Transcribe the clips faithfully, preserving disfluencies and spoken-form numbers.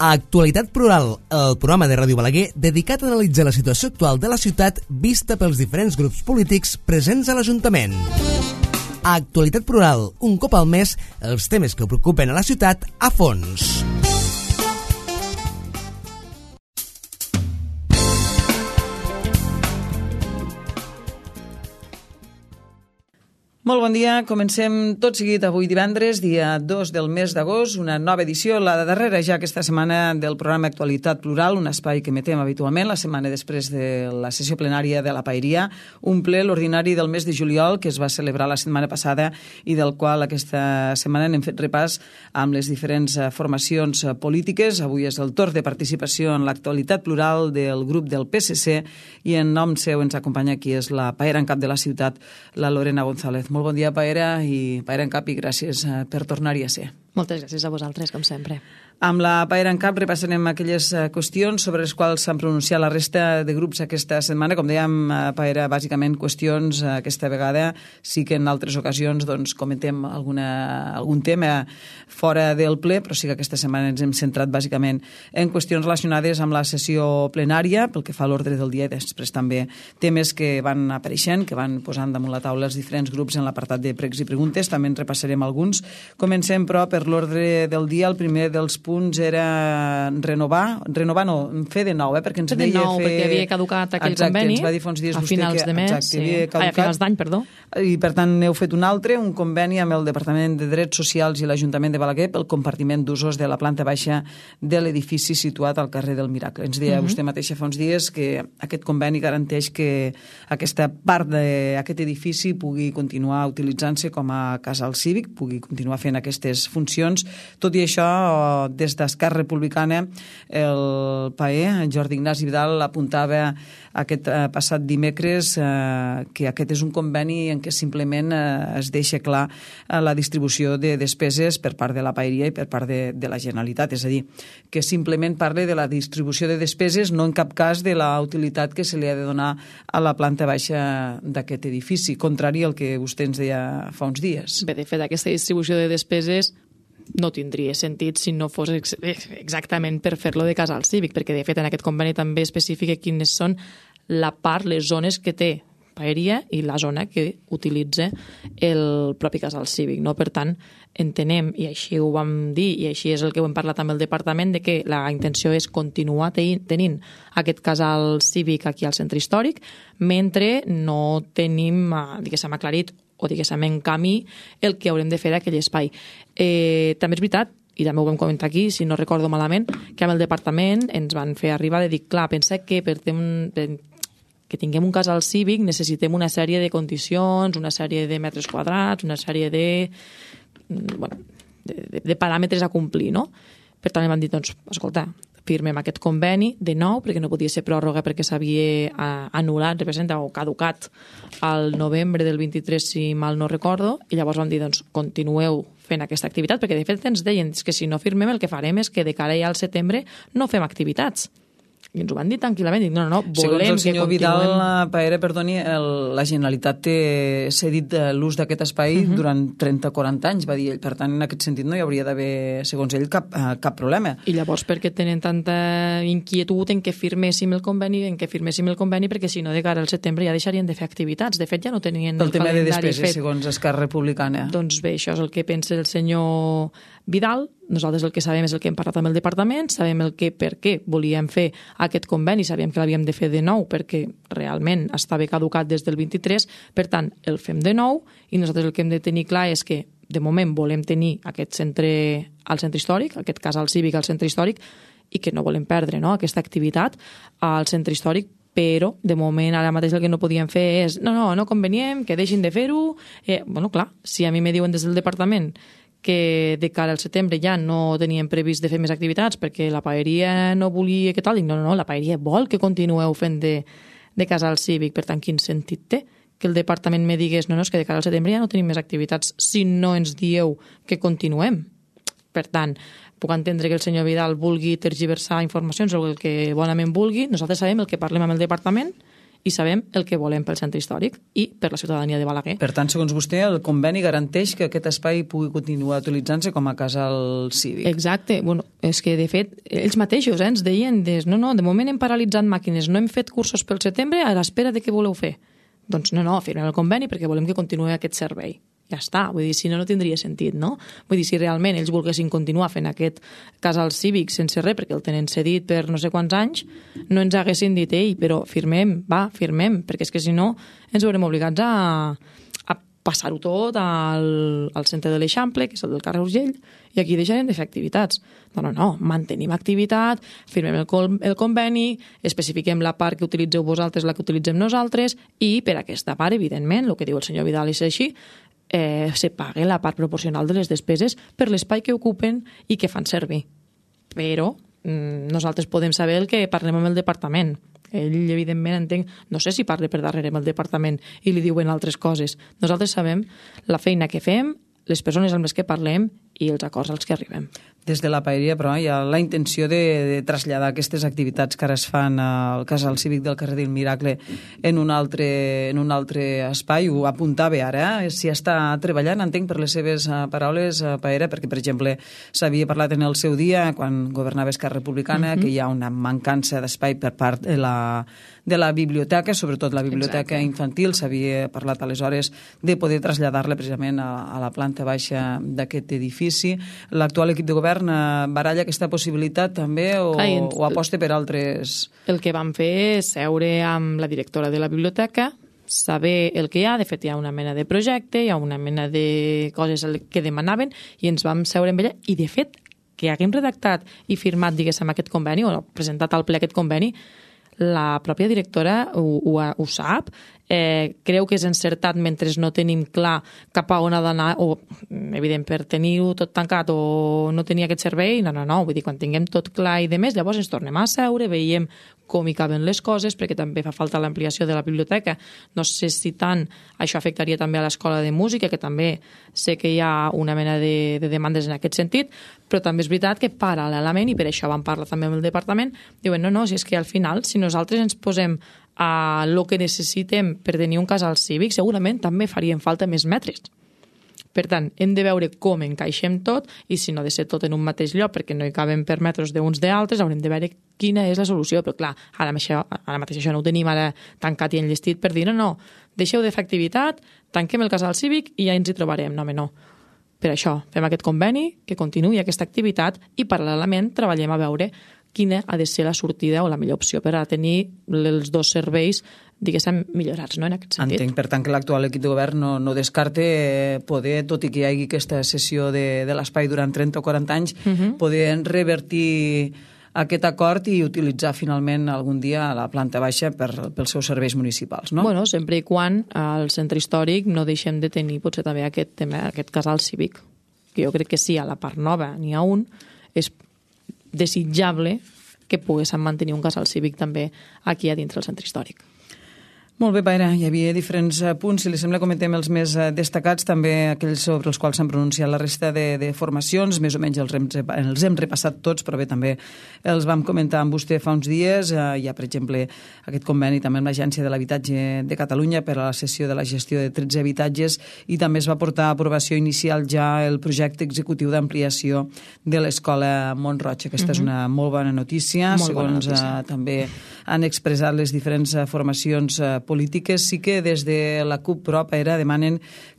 A Actualitat Plural, el programa de Ràdio Balaguer dedicat a analitzar la situació actual de la ciutat vista pels diferents grups polítics presents a l'Ajuntament. A Actualitat Plural, un cop al mes, els temes que preocupen a la ciutat a fons. Molt bon dia, comencem tot seguit avui divendres, dia dos del mes d'agost, una nova edició, la darrera ja aquesta setmana del programa Actualitat Plural, un espai que emetem habitualment la setmana després de la sessió plenària de la Paeria, un ple l'ordinari del mes de juliol que es va celebrar la setmana passada i del qual aquesta setmana n'hem fet repàs amb les diferents formacions polítiques. Avui és el torn de participació en l'Actualitat Plural del grup del P S C i en nom seu ens acompanya aquí és la paera en cap de la ciutat, la Lorena González. Molt bon dia, Paera, i Paera en cap, i gràcies per tornar-hi a ser. Moltes gràcies a vosaltres, com sempre. Amb la Paera en cap repassarem aquelles qüestions sobre les quals s'han pronunciat la resta de grups aquesta setmana. Com dèiem, Paera, bàsicament qüestions aquesta vegada. Sí que en altres ocasions doncs, comentem alguna, algun tema fora del ple, però sí que aquesta setmana ens hem centrat bàsicament en qüestions relacionades amb la sessió plenària, pel que fa a l'ordre del dia, i després també temes que van apareixent, que van posant damunt la taula els diferents grups en l'apartat de pregs i preguntes. També en repassarem alguns. Comencem, però, per l'ordre del dia. El primer dels punts era renovar, renovar no, fer de nou, eh, perquè ens fer de deia nou, fer... perquè havia caducat aquell exacte, conveni ens va dir fa uns dies a finals que, de mes, exacte, sí. Ai, a finals d'any, perdó. I per tant n'heu fet un altre, un conveni amb el Departament de Drets Socials i l'Ajuntament de Balaguer pel compartiment d'usos de la planta baixa de l'edifici situat al carrer del Miracle. Ens deia uh -huh. vostè mateixa fa uns dies que aquest conveni garanteix que aquesta part d'aquest edifici pugui continuar utilitzant-se com a casal cívic, pugui continuar fent aquestes funcions. Tot i això, des d'Esquerra Republicana, el P A E, Jordi Ignasi Vidal, apuntava aquest eh, passat dimecres eh, que aquest és un conveni en què simplement eh, es deixa clar eh, la distribució de despeses per part de la Paeria i per part de, de la Generalitat. És a dir, que simplement parla de la distribució de despeses, no en cap cas de la utilitat que se li ha de donar a la planta baixa d'aquest edifici, contrari al que vostè ens deia fa uns dies. Bé, de fet, aquesta distribució de despeses no tindria sentit si no fos ex exactament per fer-lo de casal cívic, perquè de fet en aquest conveni també especifica quines són la part, les zones que té Paeria i la zona que utilitza el propi casal cívic, no? Per tant, entenem, i així ho vam dir, i així és el que ho hem parlat amb el departament, de que la intenció és continuar tenint aquest casal cívic aquí al centre històric, mentre no tenim, diguéssim, aclarit o diguéssim en camí el que haurem de fer d'aquell espai. Eh, també és veritat, i també ho vam comentar aquí, si no recordo malament, que amb el departament ens van fer arribar de dir, clar, pensa que per tem que tinguem un casal cívic necessitem una sèrie de condicions, una sèrie de metres quadrats, una sèrie de, bueno, de, de, de paràmetres a complir, no? Per tant, em van dir, doncs, escolta, firmem aquest conveni de nou, perquè no podia ser pròrroga perquè s'havia anul·lat, representa, o caducat al novembre del vint-i-tres, si mal no recordo, i llavors vam dir, doncs, continueu fent aquesta activitat, perquè de fet ens deien que si no firmem el que farem és que de cara ja al setembre no fem activitats. I ens ho van dir tranquil·lament, dic, no, no, no, volem Segons el senyor que continuem... Vidal, Paera, perdoni, el, la Generalitat té cedit l'ús d'aquest espai uh -huh. durant trenta o quaranta anys, va dir ell. Per tant, en aquest sentit no hi hauria d'haver, segons ell, cap, uh, cap problema. I llavors per què tenen tanta inquietud en què firméssim el conveni, en què firméssim el conveni, perquè si no, de cara al setembre ja deixarien de fer activitats. De fet, ja no tenien el, el tema calendari de despeses, fet. Segons Esquerra Republicana. Doncs bé, això és el que pensa el senyor Vidal. Nosaltres el que sabem és el que hem parlat amb el departament, sabem el que per què volíem fer aquest conveni, sabíem que l'havíem de fer de nou perquè realment estava caducat des del vint-i-tres, per tant, el fem de nou i nosaltres el que hem de tenir clar és que de moment volem tenir aquest centre al centre històric, aquest casal cívic al centre històric i que no volem perdre, no?, aquesta activitat al centre històric, però de moment ara mateix el que no podíem fer és no, no, no conveniem, que deixin de fer-ho. Eh, bueno, clar, si a mi me diuen des del departament que de cara al setembre ja no teníem previst de fer més activitats perquè la Paeria no volia que tal, dic, no, no, no, la Paeria vol que continueu fent de, de casal cívic, per tant, quin sentit té que el departament me digués, no, no, és que de cara al setembre ja no tenim més activitats si no ens dieu que continuem. Per tant, puc entendre que el senyor Vidal vulgui tergiversar informacions o el que bonament vulgui, nosaltres sabem el que parlem amb el departament i sabem el que volem pel centre històric i per la ciutadania de Balaguer. Per tant, segons vostè, el conveni garanteix que aquest espai pugui continuar utilitzant-se com a casal cívic. Exacte. Bueno, és que, de fet, ells mateixos eh, ens deien des, no, no, de moment hem paralitzat màquines, no hem fet cursos pel setembre, a l'espera de què voleu fer. Doncs no, no, firmem el conveni perquè volem que continuï aquest servei. Ja està, vull dir, si no, no tindria sentit, no? Vull dir, si realment ells volguessin continuar fent aquest casal cívic sense res, perquè el tenen cedit per no sé quants anys, no ens haguessin dit, ei, però firmem, va, firmem, perquè és que si no ens veurem obligats a, a passar-ho tot al, al centre de l'Eixample, que és el del carrer Urgell, i aquí deixarem de fer activitats. No, no, no, mantenim activitat, firmem el, el conveni, especifiquem la part que utilitzeu vosaltres, la que utilitzem nosaltres, i per aquesta part, evidentment, el que diu el senyor Vidal és així, eh, se pague la part proporcional de les despeses per l'espai que ocupen i que fan servir. Però mm, nosaltres podem saber el que parlem amb el departament. Ell, evidentment, entenc, no sé si parla per darrere amb el departament i li diuen altres coses. Nosaltres sabem la feina que fem, les persones amb les que parlem i els acords als que arribem. Des de la paeria, però, hi ha la intenció de, de traslladar aquestes activitats que ara es fan al casal cívic del carrer del Miracle en un altre, en un altre espai. Ho apuntava ara, eh? Si està treballant, entenc per les seves uh, paraules, uh, Paera, perquè, per exemple, s'havia parlat en el seu dia, quan governava Esquerra Republicana, mm-hmm. que hi ha una mancança d'espai per part de la, de la biblioteca, sobretot la biblioteca Exacte. Infantil. S'havia parlat aleshores de poder traslladar-la precisament a, a la planta baixa d'aquest edifici. L'actual equip de govern baralla aquesta possibilitat també o, Clar, o aposta per altres... El que vam fer és seure amb la directora de la biblioteca, saber el que hi ha, de fet hi ha una mena de projecte, hi ha una mena de coses que demanaven i ens vam seure amb ella i de fet que haguem redactat i firmat, diguéssim, aquest conveni o presentat al ple aquest conveni, la pròpia directora ho, ho, ho sap, eh, creu que és encertat mentre no tenim clar cap a on ha d'anar, o evident per tenir-ho tot tancat o no tenir aquest servei, no, no, no, vull dir, quan tinguem tot clar i de més, llavors ens tornem a seure, veiem com hi caben les coses, perquè també fa falta l'ampliació de la biblioteca. No sé si tant això afectaria també a l'escola de música, que també sé que hi ha una mena de, de demandes en aquest sentit, però també és veritat que paral·lelament, i per això vam parlar també amb el departament, diuen, no, no, si és que al final, si nosaltres ens posem a lo que necessitem per tenir un casal cívic, segurament també farien falta més metres. Per tant, hem de veure com encaixem tot i si no ha de ser tot en un mateix lloc perquè no hi caben per metres d'uns d'altres, haurem de veure quina és la solució. Però clar, ara, això, ara mateix això no ho tenim ara tancat i enllestit per dir no, no, deixeu de fer activitat, tanquem el casal cívic i ja ens hi trobarem. No, home, no. Per això fem aquest conveni, que continuï aquesta activitat i paral·lelament treballem a veure quina ha de ser la sortida o la millor opció per a tenir els dos serveis, diguéssim, millorats, no?, en aquest sentit. Entenc, per tant, que l'actual equip de govern no, no descarte poder, tot i que hi hagi aquesta sessió de, de l'espai durant trenta o quaranta anys, uh-huh. poder revertir aquest acord i utilitzar finalment algun dia la planta baixa per, pels seus serveis municipals, no? Bueno, sempre i quan al centre històric no deixem de tenir potser també aquest tema, aquest casal cívic, que jo crec que sí, a la part nova n'hi ha un, és desitjable que poguéssim mantenir un casal cívic també aquí a dintre del centre històric. Molt bé, Paera, hi havia diferents punts, si li sembla comentem els més destacats, també aquells sobre els quals s'han pronunciat la resta de, de formacions, més o menys els hem, els hem repassat tots, però bé, també els vam comentar amb vostè fa uns dies. Hi ha, per exemple, aquest conveni també amb l'Agència de l'Habitatge de Catalunya per a la cessió de la gestió de tretze habitatges i també es va portar a aprovació inicial ja el projecte executiu d'ampliació de l'Escola Mont-roig. Aquesta uh-huh. és una molt bona notícia, molt segons bona notícia. Uh, també han expressat les diferents uh, formacions uh, polítiques. Sí que des de la CUP, però, Paera, demanen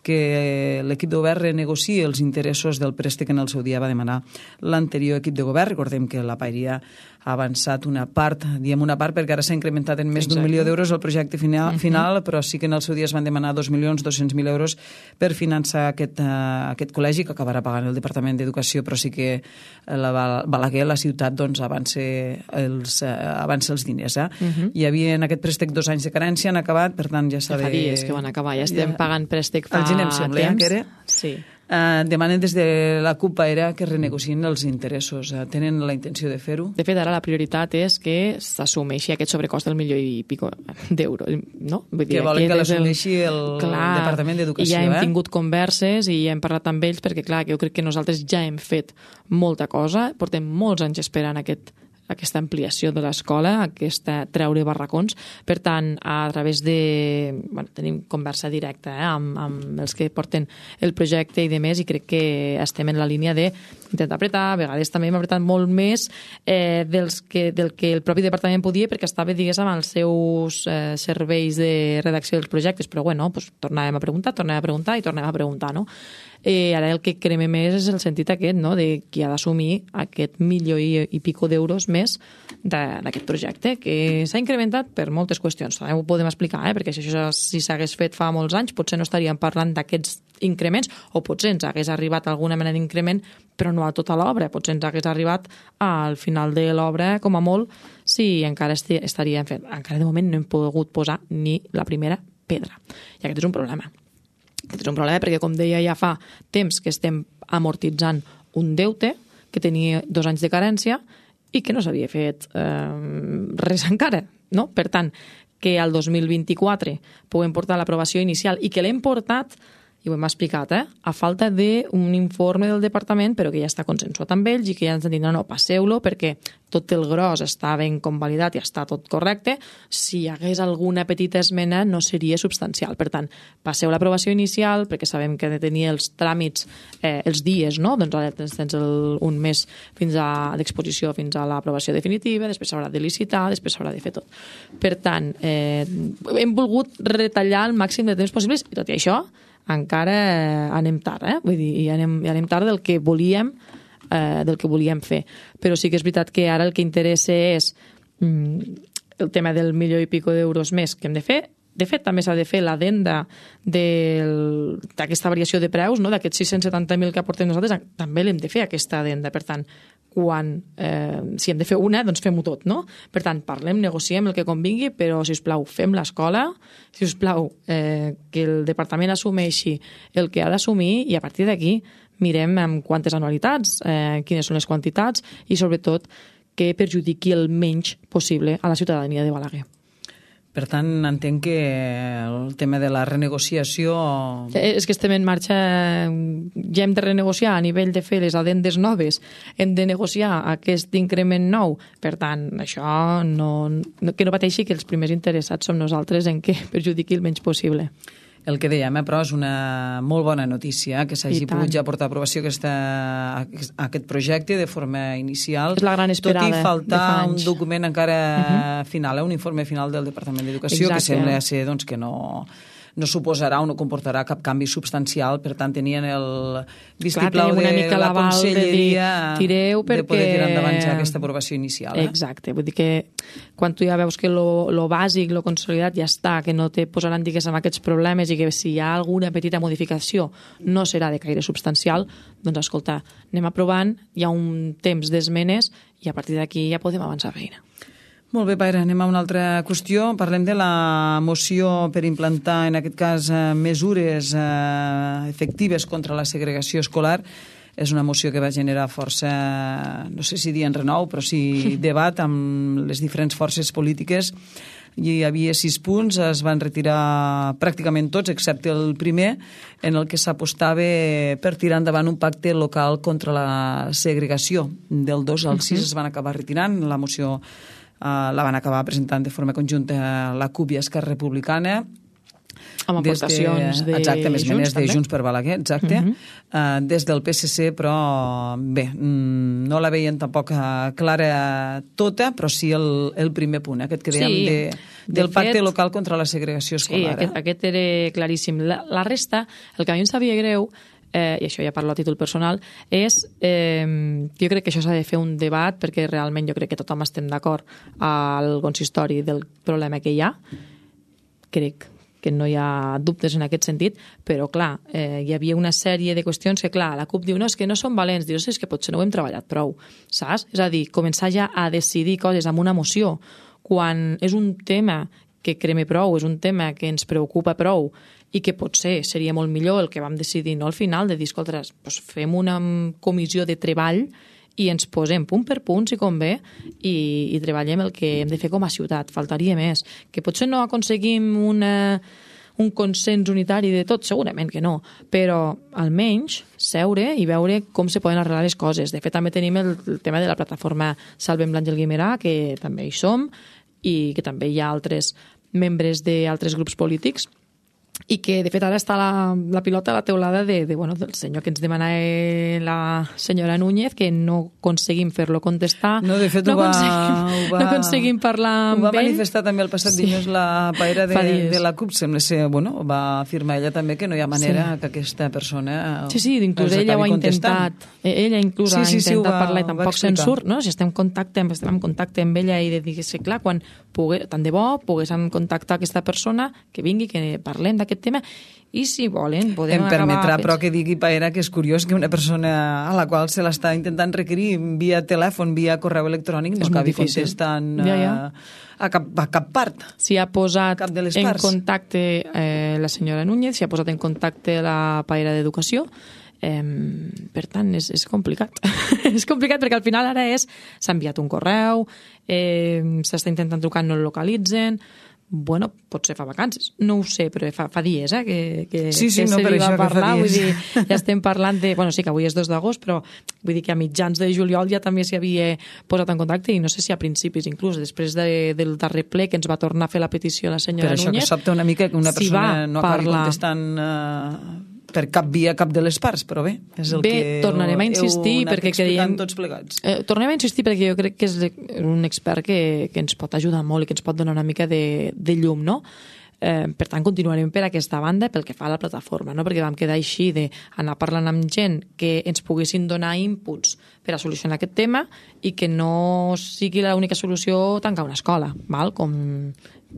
que l'equip de govern renegociï els interessos del préstec en el seu dia va demanar l'anterior equip de govern. Recordem que la Paeria ha avançat una part, diem una part perquè ara s'ha incrementat en més d'un milió d'euros el projecte final, uh-huh. final, però sí que en el seu dia es van demanar dos milions dos-cents mil euros per finançar aquest, uh, aquest col·legi que acabarà pagant el Departament d'Educació, però sí que la Balaguer, la ciutat, doncs, avança els, uh, avança els diners. Eh? Uh-huh. Hi havia en aquest préstec dos anys de carència, han acabat, per tant ja s'ha de... Ja fa dies que van acabar, ja estem ja... pagant préstec fa el gener, em sembla, temps. Que era? Sí. Uh, demanen des de la CUP Paera que renegociïn els interessos. Uh, tenen la intenció de fer-ho? De fet, ara la prioritat és que s'assumeixi aquest sobrecost del milió i pico d'euros. No? Vull dir, que volen que l'assumeixi el, el Departament d'Educació. I ja hem eh? tingut converses i hem parlat amb ells perquè, clar, jo crec que nosaltres ja hem fet molta cosa, portem molts anys esperant aquest aquesta ampliació de l'escola, aquesta treure barracons. Per tant, a través de... Bueno, tenim conversa directa eh, amb, amb els que porten el projecte i demés, i crec que estem en la línia d'intentar apretar. A vegades també hem apretat molt més eh, dels que, del que el propi departament podia, perquè estava, diguéssim, als seus eh, serveis de redacció dels projectes, però bueno, pues, tornàvem a preguntar, tornàvem a preguntar i tornem a preguntar, no? Eh, ara el que creme més és el sentit aquest, no?, de qui ha d'assumir aquest milió i, i pico d'euros més d'aquest projecte, que s'ha incrementat per moltes qüestions. També ho podem explicar, eh? Perquè si això si s'hagués fet fa molts anys, potser no estaríem parlant d'aquests increments, o potser ens hagués arribat alguna mena d'increment, però no a tota l'obra. Potser ens hagués arribat al final de l'obra, com a molt, si encara estaríem fent. Encara de moment no hem pogut posar ni la primera pedra. I aquest és un problema. Aquest és un problema perquè, com deia, ja fa temps que estem amortitzant un deute que tenia dos anys de carència i que no s'havia fet eh, res encara, no? Per tant, que al dos mil vint-i-quatre puguem portar l'aprovació inicial i que l'hem portat, i ho hem explicat, eh? a falta d'un informe del departament, però que ja està consensuat amb ells i que ja ens han dit, no, no, passeu-lo perquè tot el gros està ben convalidat i està tot correcte. Si hi hagués alguna petita esmena no seria substancial. Per tant, passeu l'aprovació inicial perquè sabem que ha de tenir els tràmits, eh, els dies, no? Doncs ara tens el, un mes fins a d'exposició fins a l'aprovació definitiva, després s'haurà de licitar, després s'haurà de fer tot. Per tant, eh, hem volgut retallar el màxim de temps possibles i tot i això encara anem tard, eh? Vull dir, i anem, i anem tard del que volíem eh, del que volíem fer. Però sí que és veritat que ara el que interessa és mm, el tema del milió i pico d'euros més que hem de fer. De fet, també s'ha de fer l'adenda d'aquesta variació de preus, no? D'aquests sis-cents setanta mil que aportem nosaltres, també l'hem de fer, aquesta adenda. Per tant, quan, eh, si hem de fer una, doncs fem-ho tot, no? Per tant, parlem, negociem el que convingui, però, si us plau, fem l'escola, si us plau, eh, que el departament assumeixi el que ha d'assumir i a partir d'aquí mirem amb quantes anualitats, eh, quines són les quantitats i, sobretot, que perjudiqui el menys possible a la ciutadania de Balaguer. Per tant, entenc que el tema de la renegociació... És que estem en marxa, ja hem de renegociar a nivell de fer les adendes noves, hem de negociar aquest increment nou. Per tant, això no, no, que no pateixi que els primers interessats som nosaltres en què perjudiqui el menys possible. El que dèiem, eh, però és una molt bona notícia que s'hagi pogut ja portar a aprovació aquesta, aquest projecte de forma inicial. És la gran esperada. Tot i faltar un document encara uh-huh. final, eh, un informe final del Departament d'Educació, que sembla ser doncs, que no... no suposarà o no comportarà cap canvi substancial, per tant tenien el vistiplau de la conselleria de, dir, perquè... de poder tirar endavant ja aquesta aprovació inicial. Eh? Exacte, vull dir que quan tu ja veus que lo, lo bàsic, lo consolidat ja està, que no te posaran, diguéssim, aquests problemes i que si hi ha alguna petita modificació no serà de caire substancial, doncs escolta, anem aprovant, hi ha un temps d'esmenes i a partir d'aquí ja podem avançar feina. Molt bé, Paira, anem a una altra qüestió. Parlem de la moció per implantar, en aquest cas, mesures eh, efectives contra la segregació escolar. És una moció que va generar força, no sé si dir en renou, però sí debat amb les diferents forces polítiques. Hi havia sis punts, es van retirar pràcticament tots, excepte el primer, en el que s'apostava per tirar endavant un pacte local contra la segregació. Del dos al sis es van acabar retirant, la moció Uh, la van acabar presentant de forma conjunta la CUP i Esquerra Republicana. Amb aportacions de, de exacte, més Junts, de Junts per Balaguer, exacte. Uh-huh. uh, des del P S C, però bé, no la veien tampoc clara tota, però sí el, el primer punt, aquest que dèiem sí, de, del de pacte fet, local contra la segregació escolar. Sí, aquest, aquest era claríssim. La, la resta, el que a mi em sabia greu, Eh, i això ja parlo a títol personal, és eh, jo crec que això s'ha de fer un debat perquè realment jo crec que tothom estem d'acord al consistori del problema que hi ha. Crec que no hi ha dubtes en aquest sentit, però clar, eh, hi havia una sèrie de qüestions que clar, la CUP diu no, és que no són valents, dius, és que potser no ho hem treballat prou, saps? És a dir, començar ja a decidir coses amb una moció quan és un tema que creme prou, és un tema que ens preocupa prou i que potser seria molt millor el que vam decidir no al final, de dir, escolta, doncs fem una comissió de treball i ens posem punt per punt, si convé, i, i treballem el que hem de fer com a ciutat. Faltaria més. Que potser no aconseguim una, un consens unitari de tot, segurament que no, però almenys seure i veure com se poden arreglar les coses. De fet, també tenim el, el tema de la plataforma Salvem l'Àngel Guimerà, que també hi som, i que també hi ha altres membres d'altres grups polítics, i que, de fet, ara està la, la pilota a la teulada de, de, bueno, del senyor que ens demana la senyora Núñez, que no aconseguim fer-lo contestar. No, de fet, no ho va... Aconseguim, ho va no aconseguim parlar amb ell. Ho va manifestar també el passat sí. dilluns la paera de, de la CUP. Sembla ser, bueno, va afirmar ella també que no hi ha manera sí. que aquesta persona Sí, sí, inclús ella ho ha contestant. intentat. Ella inclús sí, sí, ha intentat sí, va, parlar i tampoc se'n surt, no? Si estem en contacte, estem en contacte amb ella i de dir que, clar, quan pogués, tant de bo poguéssim contactar aquesta persona, que vingui, que parlem d'aquest tema, i si volen podem em acabar... Em permetrà, fets... però, que digui, Paera, que és curiós que una persona a la qual se l'està intentant requerir via telèfon, via correu electrònic, no acabi contestant ja, ja. A, cap, a cap part. S'hi ha posat en parts. contacte eh, la senyora Núñez, s'hi ha posat en contacte la Paera d'Educació, eh, per tant, és, és complicat. És complicat perquè al final ara és s'ha enviat un correu, eh, s'està intentant trucar, no el localitzen... Bueno, potser fa vacances, no ho sé, però fa, fa dies eh, que, que, sí, sí, que no, se li va parlar, vull dir, ja estem parlant de... Bueno, sí que avui és dos d'agost, però vull dir que a mitjans de juliol ja també s'hi havia posat en contacte i no sé si a principis, inclús després de, del darrer ple que ens va tornar a fer la petició la senyora Núñez. Per això Núñez, que sobta una mica que una persona si no acabi parlar... contestant... Uh... per cap via, cap de les parts, però bé, és el bé, que tornarem a insistir heu perquè creiem... tots plegats. Eh, tornem a insistir perquè jo crec que és un expert que, que ens pot ajudar molt i que ens pot donar una mica de, de llum, no? Eh, per tant, continuarem per aquesta banda pel que fa a la plataforma, no? Perquè vam quedar així d'anar parlant amb gent que ens poguessin donar inputs per a solucionar aquest tema i que no sigui l'única solució tancar una escola, val? Com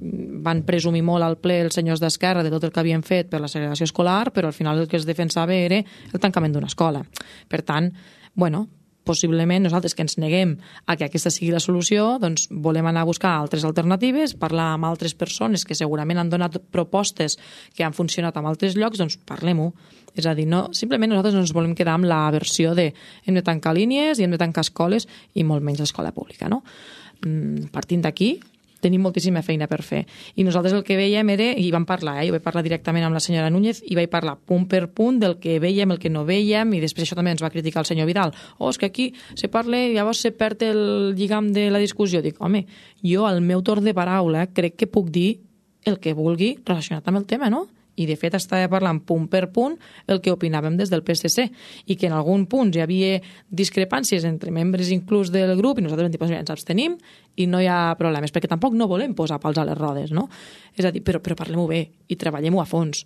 van presumir molt al ple els senyors d'Esquerra de tot el que havien fet per la segregació escolar, però al final el que es defensava era el tancament d'una escola. Per tant, bueno, possiblement nosaltres que ens neguem a que aquesta sigui la solució, doncs volem anar a buscar altres alternatives, parlar amb altres persones que segurament han donat propostes que han funcionat en altres llocs, doncs parlem-ho. És a dir, no, simplement nosaltres no ens volem quedar amb la versió de hem de tancar línies i hem de tancar escoles i molt menys l'escola pública, no? Partint d'aquí, tenim moltíssima feina per fer. I nosaltres el que veiem era, i vam parlar, eh? jo vaig parlar directament amb la senyora Núñez i vaig parlar punt per punt del que veiem, el que no veiem, i després això també ens va criticar el senyor Vidal. Oh, és que aquí se parla i llavors se perd el lligam de la discussió. Dic, home, jo al meu torn de paraula crec que puc dir el que vulgui relacionat amb el tema, no? I de fet estava parlant punt per punt el que opinàvem des del P S C i que en algun punt hi havia discrepàncies entre membres inclús del grup i nosaltres vam dir, pues mira, ens abstenim i no hi ha problemes, perquè tampoc no volem posar pals a les rodes, no? És a dir, però, però parlem-ho bé i treballem-ho a fons.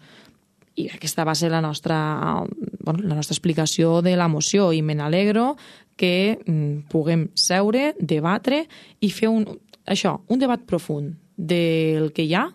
I aquesta va ser la nostra, bueno, la nostra explicació de la moció i me n'alegro que mm, puguem seure, debatre i fer un, això, un debat profund del que hi ha,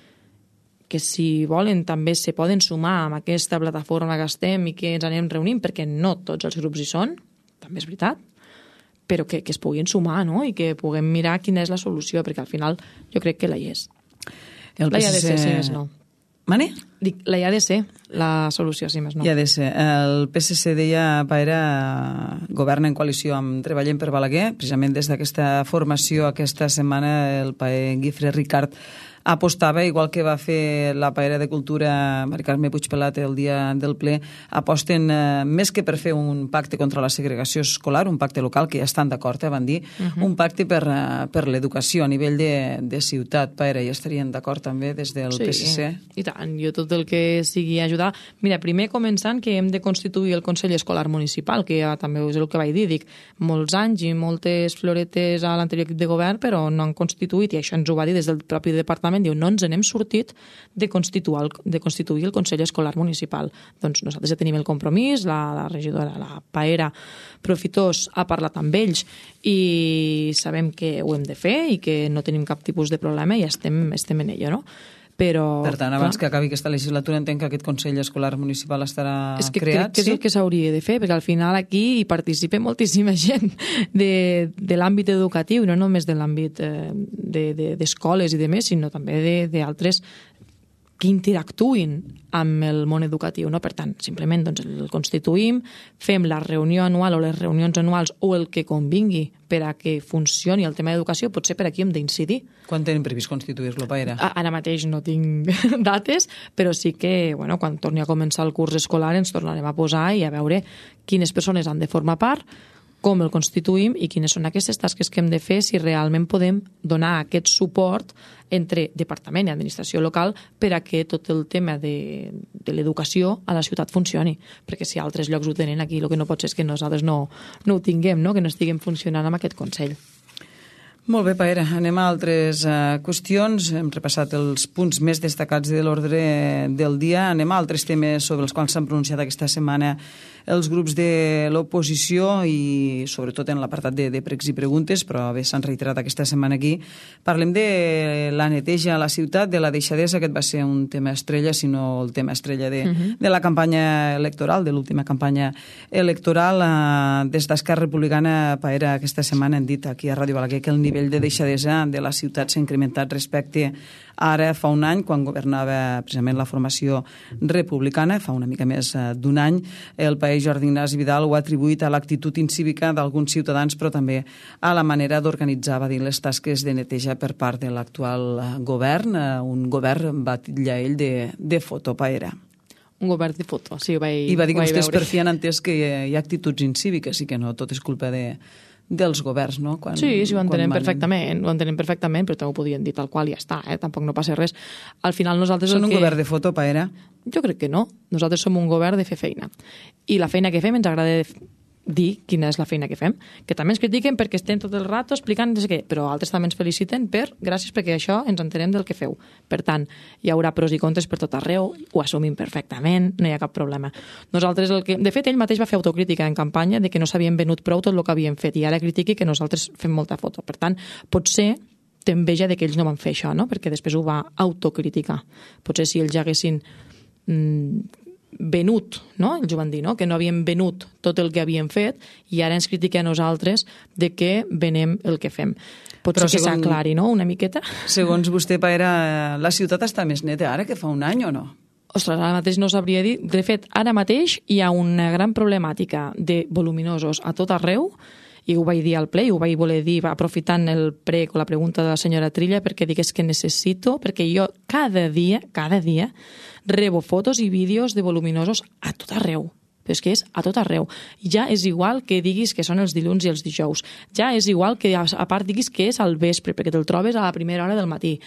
que si volen també se poden sumar amb aquesta plataforma que estem i que ens anem reunint, perquè no tots els grups hi són, també és veritat, però que, que es puguin sumar, no? I que puguem mirar quina és la solució, perquè al final jo crec que la hi és. El la hi ha de ser, si més no. Mane? Dic, la hi ha de ser, la solució, si més no. Hi ha de ser. El P S C deia, Paera, governa en coalició amb Treballem per Balaguer, precisament des d'aquesta formació aquesta setmana el paer Guifré Ricard apostava, igual que va fer la paera de Cultura Mari Carme Puigpelat el dia del ple, aposten eh, més que per fer un pacte contra la segregació escolar, un pacte local, que ja estan d'acord, eh, van dir, uh-huh. un pacte per, uh, per l'educació a nivell de, de ciutat. Paera, ja estarien d'acord també des del sí, P S C? I tant, jo tot el que sigui ajudar... Mira, primer començant que hem de constituir el Consell Escolar Municipal, que ja també és el que vaig dir, dic, molts anys i moltes floretes a l'anterior equip de govern, però no han constituït, i això ens ho va dir des del propi departament, diu, no ens n'hem sortit de constituir, el, de constituir el Consell Escolar Municipal. Doncs nosaltres ja tenim el compromís, la, la regidora, la Paera Profitós, ha parlat amb ells i sabem que ho hem de fer i que no tenim cap tipus de problema i estem, estem en ello, no? Però, per tant, abans clar, que acabi aquesta legislatura entenc que aquest Consell Escolar Municipal estarà és que creat. Crec que és sí? el que s'hauria de fer, perquè al final aquí hi participa moltíssima gent de, de l'àmbit educatiu, no només de l'àmbit eh, de, de, d'escoles i de més, sinó també d'altres que interactuïn amb el món educatiu, no? Per tant, simplement doncs, el constituïm, fem la reunió anual o les reunions anuals o el que convingui per a que funcioni el tema d'educació, potser per aquí hem d'incidir. Quan tenen previst constituir-lo, Paera? Ara mateix no tinc dates, però sí que bueno, quan torni a començar el curs escolar ens tornarem a posar i a veure quines persones han de formar part, com el constituïm i quines són aquestes tasques que hem de fer si realment podem donar aquest suport entre departament i administració local per a que tot el tema de, de l'educació a la ciutat funcioni. Perquè si altres llocs ho tenen, aquí el que no pot ser és que nosaltres no, no ho tinguem, no? Que no estiguem funcionant amb aquest Consell. Molt bé, Paera. Anem a altres uh, qüestions. Hem repassat els punts més destacats de l'ordre del dia. Anem a altres temes sobre els quals s'han pronunciat aquesta setmana els grups de l'oposició i sobretot en l'apartat de, de pregs i preguntes, però bé, s'han reiterat aquesta setmana aquí. Parlem de la neteja a la ciutat, de la deixadesa. Aquest va ser un tema estrella, si no el tema estrella de, uh-huh. de la campanya electoral, de l'última campanya electoral. Uh, des d'Esquerra Republicana, Paera, aquesta setmana hem dit aquí a Ràdio Balaguer que el nivell de deixadesa de la ciutat s'ha incrementat respecte ara fa un any, quan governava precisament la formació republicana, fa una mica més d'un any. El país Jordi Ignasi Vidal ho ha atribuït a l'actitud incívica d'alguns ciutadans, però també a la manera d'organitzar, va dir, les tasques de neteja per part de l'actual govern, un govern, va titllar ell, de, de fotopaera. Un govern de foto, sí, ho vaig veure. I va dir que vostès per fi han entès que hi ha actituds incíviques i que no tot és culpa de... dels governs, no? Quan, sí, sí, ho entenem perfectament, ho entenem perfectament, però també ho podien dir tal qual i ja està, eh? Tampoc no passa res. Al final nosaltres... Són un que... govern de foto, Paera? Jo crec que no. Nosaltres som un govern de fer feina. I la feina que fem ens agrada dir quina és la feina que fem, que també ens critiquen perquè estem tot el rato explicant des que, però altres també ens feliciten per, gràcies perquè això ens entenem del que feu. Per tant, hi haurà pros i contres per tot arreu, ho assumim perfectament, no hi ha cap problema. Nosaltres, el que, de fet, ell mateix va fer autocrítica en campanya de que no s'havien venut prou tot el que havien fet i ara critiqui que nosaltres fem molta foto. Per tant, potser té enveja de que ells no van fer això, no? Perquè després ho va autocriticar. Potser si ells ja haguessin mmm, venut, no? Ells ho van dir, no? Que no havien venut tot el que havien fet i ara ens critica a nosaltres de que venem el que fem. Pot ser que s'aclari, no?, una miqueta. Segons vostè, Paera, la ciutat està més neta ara que fa un any o no? Ostres, ara mateix no sabria dir. De fet, ara mateix hi ha una gran problemàtica de voluminosos a tot arreu i ho vaig dir al ple, i ho vaig voler dir aprofitant el pre con la pregunta de la senyora Trilla perquè digués que necessito, perquè jo cada dia, cada dia, rebo fotos i vídeos de voluminosos a tot arreu. Però és que és a tot arreu. Ja és igual que diguis que són els dilluns i els dijous. Ja és igual que a part diguis que és al vespre, perquè te'l trobes a la primera hora del matí.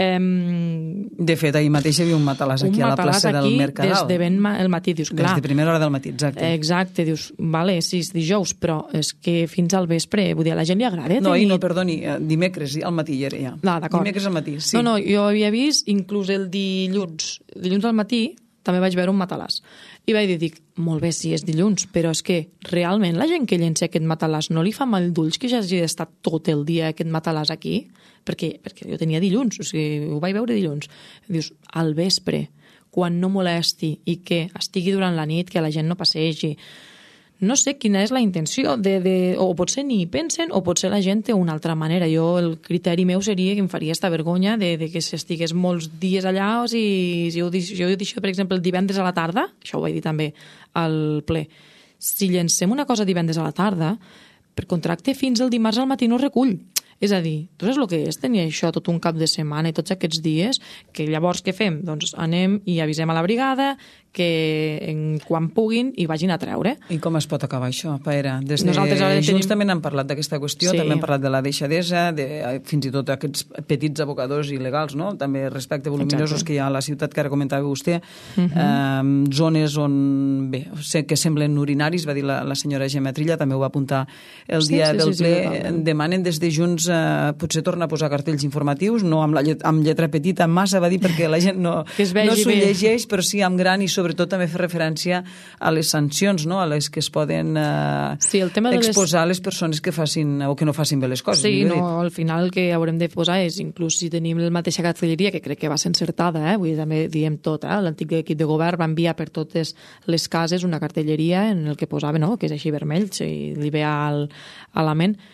Um, de fet, ahir mateix hi havia un matalàs aquí a la plaça del Mercadal. Des de ben el matí, dius, clar. Des de primera hora del matí, exacte. Exacte, dius, vale, sí, és dijous, però és que fins al vespre, vull dir, a la gent li agrada tenir... No, i no, perdoni, dimecres al matí hi era ja. No, d'acord. Dimecres al matí, sí. No, no, jo havia vist, inclús el dilluns, dilluns al matí, també vaig veure un matalàs. I vaig dir, dic, molt bé, sí, és dilluns, però és que realment la gent que llença aquest matalàs no li fa mal d'ulls que ja hagi estat tot el dia aquest matalàs aquí? Perquè, perquè jo tenia dilluns, o sigui, ho vaig veure dilluns. Dius, al vespre, quan no molesti i que estigui durant la nit, que la gent no passegi. No sé quina és la intenció, de, de, o potser ni hi pensen, o potser la gent té una altra manera. Jo, el criteri meu seria que em faria esta vergonya de, de que s'estigués molts dies allà, o si, si jo, jo ho deixo, per exemple, el divendres a la tarda, això ho vaig dir també al ple, si llencem una cosa divendres a la tarda, per contracte fins el dimarts al matí no recull. És a dir, tu saps el que és tenir això tot un cap de setmana i tots aquests dies, que llavors què fem? Doncs anem i avisem a la brigada que en, quan puguin hi vagin a treure. I com es pot acabar això, Paera? Des de Nosaltres ara Junts tenim... també n'han parlat d'aquesta qüestió, sí. També han parlat de la deixadesa, de, fins i tot aquests petits abocadors il·legals, no? També respecte voluminosos Exacte. Que hi ha a la ciutat, que ara comentava vostè, uh-huh. eh, zones on, bé, sé que semblen urinaris, va dir la, la senyora Gemma Trilla, també ho va apuntar el sí, dia sí, del sí, ple, sí, demanen des de Junts eh, potser tornar a posar cartells informatius, no amb, la llet, amb lletra petita, massa, va dir, perquè la gent no, no s'ho llegeix, però sí amb gran i sobretot també fer referència a les sancions, no? A les que es poden eh, sí, el tema de exposar les... les persones que facin o que no facin bé les coses. Sí, no, al final el que haurem de posar és, inclús si tenim la mateixa cartelleria, que crec que va ser encertada, eh? Vull dir, també diem tot, eh? L'antic equip de govern va enviar per totes les cases una cartelleria en el que posava, no?, que és així vermell, si li ve al, a la ment,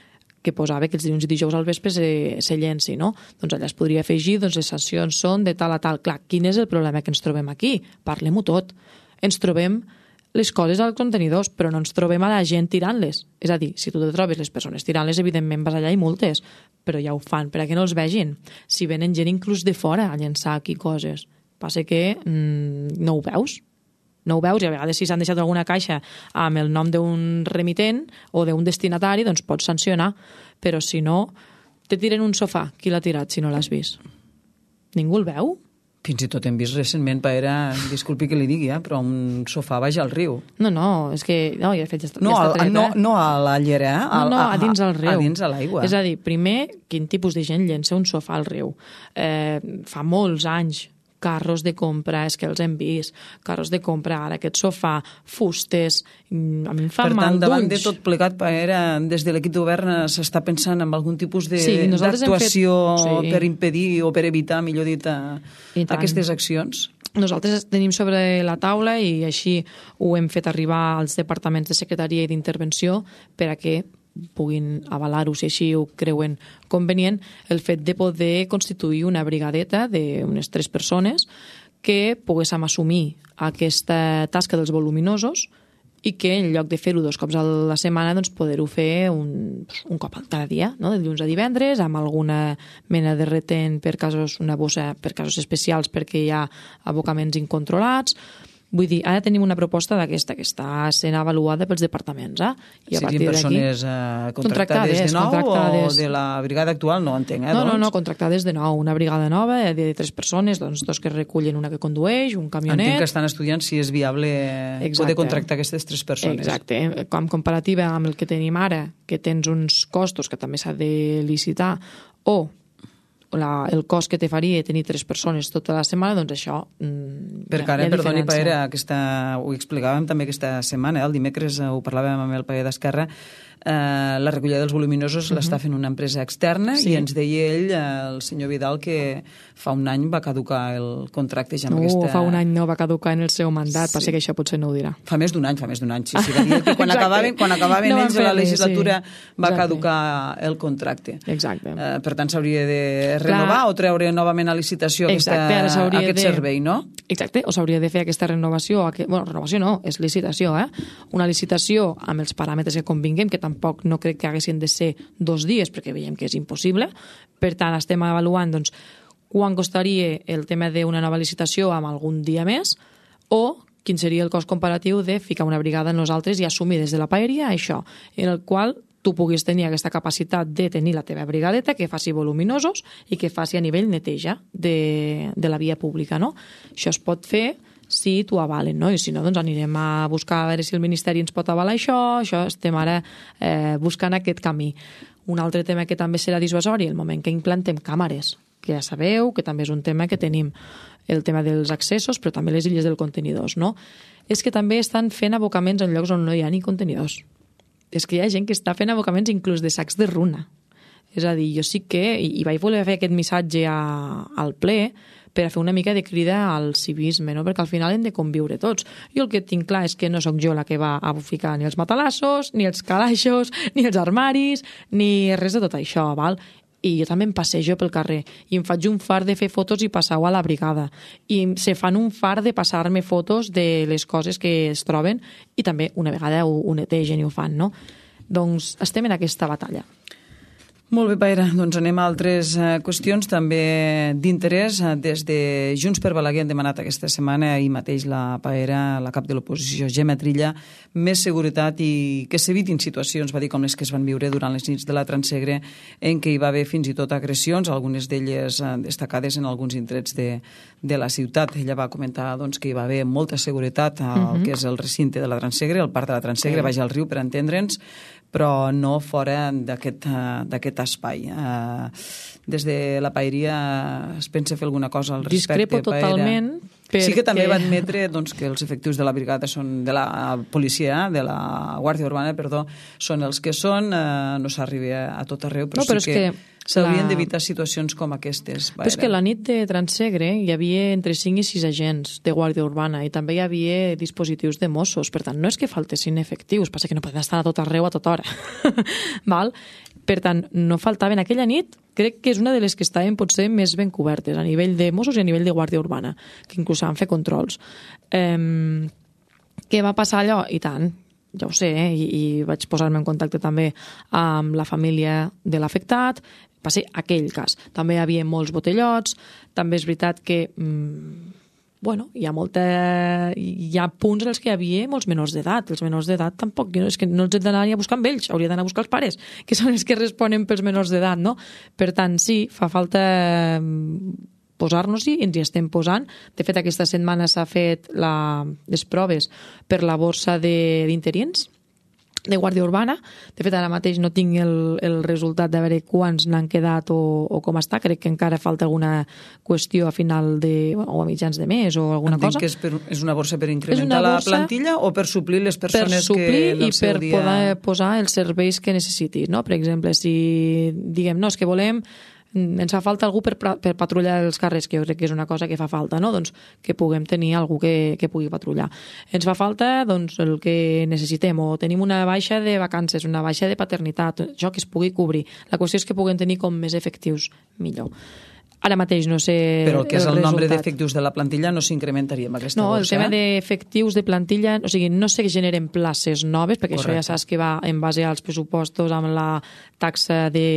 que posava que els dilluns i dijous al vespre se, se llenci, no? Doncs allà es podria afegir, doncs les sancions són de tal a tal. Clar, quin és el problema que ens trobem aquí? Parlem-ho tot. Ens trobem les coses als contenidors, però no ens trobem a la gent tirant-les. És a dir, si tu te trobes les persones tirant-les, evidentment vas allà i multes, però ja ho fan per a que no els vegin. Si venen gent inclús de fora a llençar aquí coses, passa que mmm, no ho veus. No ho veus, i a vegades si s'han deixat alguna caixa amb el nom d'un remitent o d'un destinatari, doncs pots sancionar, però si no, te tiren un sofà. Qui l'ha tirat si no l'has vist? Ningú el veu? Fins i tot hem vist recentment, Paera, disculpi que li digui, eh, però un sofà baix al riu. No, no, és que... No, ja fet, ja està, no, ja està tret, no, eh? no a la llera, eh? No, no, a, a dins del riu. A dins de l'aigua. És a dir, primer, quin tipus de gent llença un sofà al riu? Eh, fa molts anys, carros de compra, és que els hem vist, carros de compra, ara aquest sofà, fustes, a mi em fa per mal tant, davant d'ulls. de tot plegat, Paera, des de l'equip de govern s'està pensant en algun tipus de, sí, d'actuació fet... sí. per impedir o per evitar, millor dit, a, aquestes accions? Nosaltres tenim sobre la taula i així ho hem fet arribar als departaments de secretaria i d'intervenció per a que puguin avalar-ho, si així ho creuen convenient, el fet de poder constituir una brigadeta d'unes tres persones que poguéssim assumir aquesta tasca dels voluminosos i que en lloc de fer-ho dos cops a la setmana, doncs poder-ho fer un, un cop cada dia, no? De dilluns a divendres, amb alguna mena de retent per casos, una bossa per casos especials perquè hi ha abocaments incontrolats. Vull dir, ara tenim una proposta d'aquesta que està sent avaluada pels departaments. Eh? I a Siguin persones uh, contractades de nou contractades... o de la brigada actual? No entenc, eh? No, doncs? no, no, contractades de nou. Una brigada nova de tres persones, doncs dos que recullen, una que condueix, un camionet... Entenc que estan estudiant si és viable Exacte. poder contractar aquestes tres persones. Exacte. Com comparativa amb el que tenim ara, que tens uns costos que també s'ha de licitar, o La, el cost que te faria tenir tres persones tota la setmana, doncs això... Mmm, Perquè ara, perdoni, Paera, aquesta, ho explicàvem també aquesta setmana, el dimecres ho parlàvem amb el Paera d'Esquerra, eh, la recollida dels voluminosos uh -huh. l'està fent una empresa externa sí. i ens deia ell, el senyor Vidal, que fa un any va caducar el contracte ja amb no, aquesta... fa un any no, va caducar en el seu mandat, sí. Passa que això potser no ho dirà. Fa més d'un any, fa més d'un any, sí, sí, va dir que quan acabaven, quan acabaven no ells la legislatura sí. va Exacte. caducar el contracte. Exacte. Eh, per tant, s'hauria de renovar Clar. o treure novament a licitació Exacte, aquesta, aquest de... servei, no? Exacte, o s'hauria de fer aquesta renovació, aquest... bueno, renovació no, és licitació, eh? Una licitació amb els paràmetres que convinguem, que tampoc no crec que haguessin de ser dos dies, perquè veiem que és impossible. Per tant, estem avaluant, doncs, quan costaria el tema d'una nova licitació amb algun dia més, o quin seria el cost comparatiu de ficar una brigada en nosaltres i assumir des de la paeria això, en el qual tu puguis tenir aquesta capacitat de tenir la teva brigadeta que faci voluminosos i que faci a nivell neteja de, de la via pública, no? Això es pot fer si t'ho avalen, no? I si no, doncs anirem a buscar a veure si el Ministeri ens pot avalar això, això estem ara eh, buscant aquest camí. Un altre tema que també serà dissuasori, el moment que implantem càmeres, que ja sabeu que també és un tema que tenim, el tema dels accessos, però també les illes dels contenidors, no? És que també estan fent abocaments en llocs on no hi ha ni contenidors. És que hi ha gent que està fent abocaments inclús de sacs de runa. És a dir, jo sí que, i, i vaig voler fer aquest missatge a, al ple, per a fer una mica de crida al civisme, no? Perquè al final hem de conviure tots. Jo el que tinc clar és que no sóc jo la que va a ficar ni els matalassos, ni els calaixos, ni els armaris, ni res de tot això, val? I jo també em passejo pel carrer i em faig un far de fer fotos i passar-ho a la brigada. I se fan un far de passar-me fotos de les coses que es troben i també una vegada ho, ho netegen i ho fan, no? Doncs estem en aquesta batalla. Molt bé, Paera. Doncs anem a altres uh, qüestions també d'interès. Uh, des de Junts per Balaguer han demanat aquesta setmana, ahir mateix la Paera, la cap de l'oposició, Gemma Trilla, més seguretat i que s'evitin situacions, va dir, com les que es van viure durant les nits de la Transsegre, en què hi va haver fins i tot agressions, algunes d'elles uh, destacades en alguns indrets de, de la ciutat. Ella va comentar doncs, que hi va haver molta seguretat al uh -huh. que és el recinte de la Transsegre, el parc de la Transsegre, sí. Baix al riu, per entendre'ns, però no fora d'aquest d'aquest espai. Uh, des de la paeria es pensa fer alguna cosa al respecte? Discrepo totalment. Perquè... Sí que també va admetre doncs, que els efectius de la brigada són de la policia, de la Guàrdia Urbana, perdó, són els que són, uh, no s'arriba a tot arreu, però, no, però sí és que, que s'haurien la... d'evitar situacions com aquestes. Però és que la nit de Transsegre hi havia entre cinc i sis agents de Guàrdia Urbana i també hi havia dispositius de Mossos, per tant, no és que faltessin efectius, passa que no poden estar a tot arreu a tota hora. Val? Per tant, no faltaven aquella nit, crec que és una de les que estaven potser més ben cobertes a nivell de Mossos i a nivell de Guàrdia Urbana, que inclús van fer controls. Eh, què va passar allò? I tant, ja ho sé, eh? I, i vaig posar-me en contacte també amb la família de l'afectat, va ser aquell cas. També hi havia molts botellots, també és veritat que mmm, bueno, hi ha molta... hi ha punts en els que hi havia molts menors d'edat. Els menors d'edat tampoc, és que no els he d'anar a buscar amb ells, hauria d'anar a buscar els pares, que són els que responen pels menors d'edat, no? Per tant, sí, fa falta posar-nos-hi, ens hi estem posant. De fet, aquesta setmana s'ha fet la, les proves per la borsa d'interins de Guàrdia Urbana. De fet, ara mateix no tinc el, el resultat de veure quants n'han quedat o, o com està. Crec que encara falta alguna qüestió a final de, o a mitjans de mes o alguna Entenc cosa. que és, per, és una borsa per incrementar la plantilla o per suplir les persones per suplir que en el i seu per dia... poder posar els serveis que necessitis, no? Per exemple, si diguem, no, és que volem ens fa falta algú per, per patrullar els carrers, que jo crec que és una cosa que fa falta, no? Doncs que puguem tenir algú que, que pugui patrullar. Ens fa falta doncs, el que necessitem, o tenim una baixa de vacances, una baixa de paternitat, això que es pugui cobrir. La qüestió és que puguem tenir com més efectius millor. Ara mateix no sé Però el que és el, el nombre resultat. d'efectius de la plantilla no s'incrementaria amb aquesta no, borsa? No, el tema d'efectius de plantilla, o sigui, no se generen places noves, perquè Correcte. això ja saps que va en base als pressupostos amb la taxa de...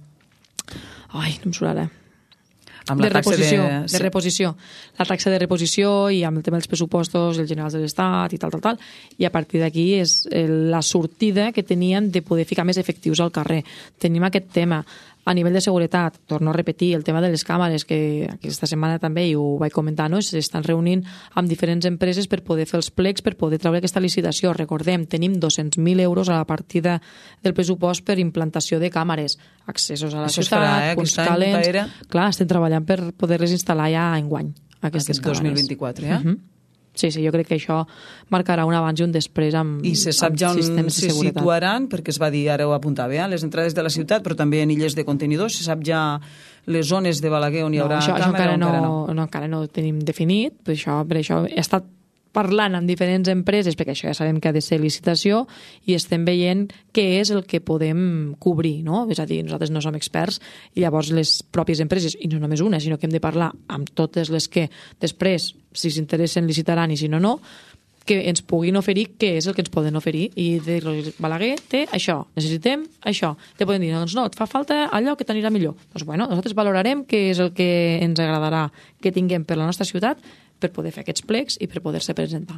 Ai, no em surt ara. Amb la de taxa reposició, de... de reposició. La taxa de reposició i amb el tema dels pressupostos, els generals de l'Estat i tal, tal, tal. I a partir d'aquí és la sortida que tenien de poder ficar més efectius al carrer. Tenim aquest tema. A nivell de seguretat, torno a repetir, el tema de les càmeres, que aquesta setmana també, i ho vaig comentar, no? S'estan reunint amb diferents empreses per poder fer els plecs, per poder treure aquesta licitació. Recordem, tenim dos-cents mil euros a la partida del pressupost per implantació de càmeres, accessos a la Això ciutat, farà, eh? punts Aquest any, calents... Paera. Clar, estem treballant per poder-les instal·lar ja enguany, aquestes Aquest dos mil càmeres. vint-i-quatre, eh? Uh-huh. Sí, sí, jo crec que això marcarà un abans i un després amb, I se sap amb ja on sistemes de se seguretat. situaran, perquè es va dir, ara ho apuntava, eh? les entrades de la ciutat, però també en illes de contenidors, se sap ja les zones de Balaguer on hi haurà no, això, càmera això encara o encara no? no, no, encara no ho tenim definit, per això, per això he estat parlant amb diferents empreses, perquè això ja sabem que ha de ser licitació, i estem veient què és el que podem cobrir, no? És a dir, nosaltres no som experts, i llavors les pròpies empreses, i no només una, sinó que hem de parlar amb totes les que després, si s'interessen, licitaran, i si no, no, que ens puguin oferir què és el que ens poden oferir, i dir-los, Balaguer té això, necessitem això. Te poden dir, doncs no, et fa falta allò que t'anirà millor. Doncs bueno, nosaltres valorarem què és el que ens agradarà que tinguem per la nostra ciutat per poder fer aquests plecs i per poder-se presentar.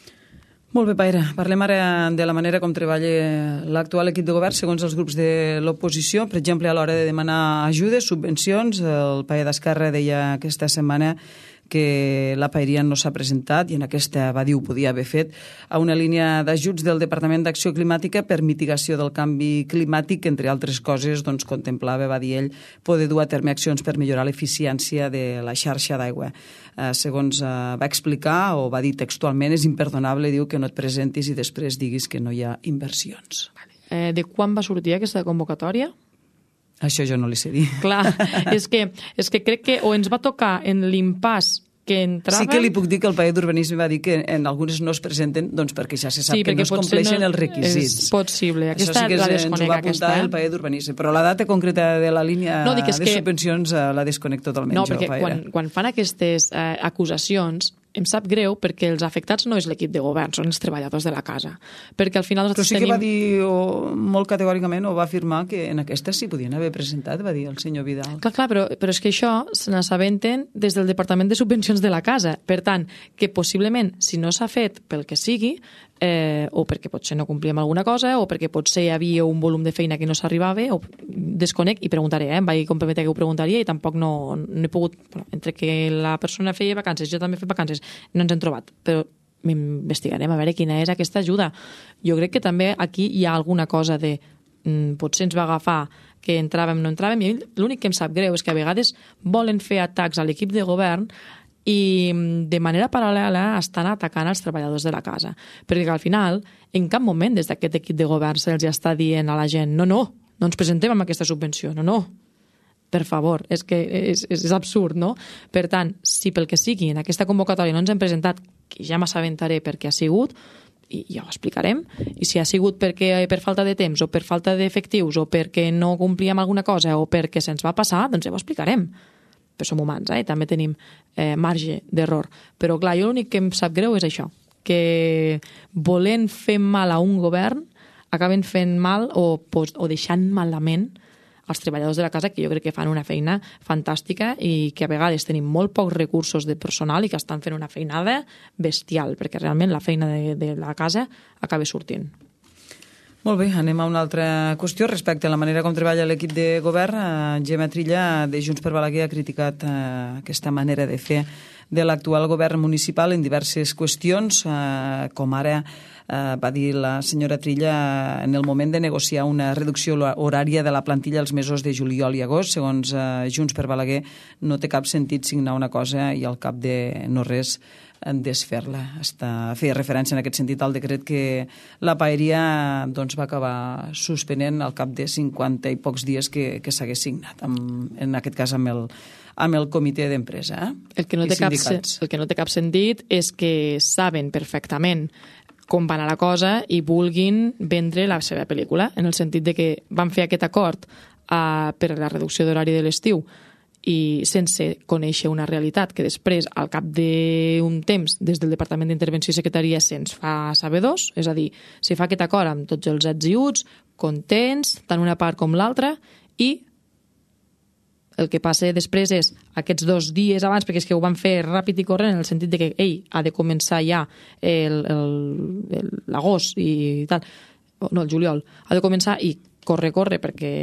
Molt bé, Paera. Parlem ara de la manera com treballa l'actual equip de govern segons els grups de l'oposició. Per exemple, a l'hora de demanar ajudes, subvencions, el Paer d'Esquerra deia aquesta setmana que la Paeria no s'ha presentat, i en aquesta va dir ho podia haver fet, a una línia d'ajuts del Departament d'Acció Climàtica per mitigació del canvi climàtic, que, entre altres coses, doncs, contemplava, va dir ell, poder dur a terme accions per millorar l'eficiència de la xarxa d'aigua. Eh, segons eh, va explicar, o va dir textualment, és imperdonable, diu, que no et presentis i després diguis que no hi ha inversions. Eh, de quan va sortir aquesta convocatòria? Això jo no li sé dir. Clar, és que, és que crec que o ens va tocar en l'impàs que entràvem... Sí que li puc dir que el Paer d'Urbanisme va dir que en algunes no es presenten doncs perquè ja se sap sí, que no es compleixen no els requisits. És possible. Aquesta Això sí que la ens ho va apuntar aquesta, eh? el Paer d'Urbanisme. Però la data concreta de la línia no, de que... subvencions la desconec totalment. No, jo, perquè Paera. quan, quan fan aquestes eh, acusacions em sap greu perquè els afectats no és l'equip de govern, són els treballadors de la casa. Perquè al final... Però sí tenim... que va dir o, molt categòricament, o va afirmar que en aquestes s'hi podien haver presentat, va dir el senyor Vidal. Clar, clar, però, però és que això se n'assabenten des del Departament de Subvencions de la casa. Per tant, que possiblement, si no s'ha fet pel que sigui, eh, o perquè potser no complíem alguna cosa, o perquè potser hi havia un volum de feina que no s'arribava, o desconec, i preguntaré, eh? em vaig comprometre que ho preguntaria i tampoc no, no he pogut... Bueno, entre que la persona feia vacances, jo també he fet vacances, no ens hem trobat, però investigarem a veure quina és aquesta ajuda. Jo crec que també aquí hi ha alguna cosa de mm, potser ens va agafar que entràvem, no entràvem, i l'únic que em sap greu és que a vegades volen fer atacs a l'equip de govern i de manera paral·lela estan atacant els treballadors de la casa. Perquè al final, en cap moment des d'aquest equip de govern se'ls està dient a la gent no, no, no ens presentem amb aquesta subvenció, no, no. Per favor, és que és, és absurd, no? Per tant, si pel que sigui en aquesta convocatòria no ens hem presentat, que ja m'assabentaré perquè ha sigut, i ja ho explicarem, i si ha sigut perquè per falta de temps o per falta d'efectius o perquè no complíem alguna cosa o perquè se'ns va passar, doncs ja ho explicarem. Però som humans, eh? També tenim eh, marge d'error. Però clar, jo l'únic que em sap greu és això, que volent fer mal a un govern acaben fent mal o, o deixant malament els treballadors de la casa, que jo crec que fan una feina fantàstica i que a vegades tenim molt pocs recursos de personal i que estan fent una feinada bestial, perquè realment la feina de, de la casa acaba sortint. Molt bé, anem a una altra qüestió respecte a la manera com treballa l'equip de govern. Gemma Trilla, de Junts per Balaguer, ha criticat eh, aquesta manera de fer de l'actual govern municipal en diverses qüestions, eh, com ara eh, va dir la senyora Trilla en el moment de negociar una reducció horària de la plantilla els mesos de juliol i agost. Segons eh, Junts per Balaguer, no té cap sentit signar una cosa i al cap de no res en desfer-la. Està, feia referència en aquest sentit al decret que la paeria doncs, va acabar suspenent al cap de cinquanta i pocs dies que, que s'hagués signat, amb, en aquest cas amb el, amb el comitè d'empresa. Eh? El, que no té cap, el que no té cap sentit és que saben perfectament com va anar la cosa i vulguin vendre la seva pel·lícula, en el sentit de que van fer aquest acord uh, per la reducció d'horari de l'estiu i sense conèixer una realitat que després, al cap d'un temps, des del Departament d'Intervenció i Secretaria se'ns fa sabedors, és a dir, se fa aquest acord amb tots els ets i uts, contents, tant una part com l'altra, i el que passa després és aquests dos dies abans, perquè és que ho van fer ràpid i corrent, en el sentit de que ell ha de començar ja l'agost i tal, no, el juliol, ha de començar i corre, corre, perquè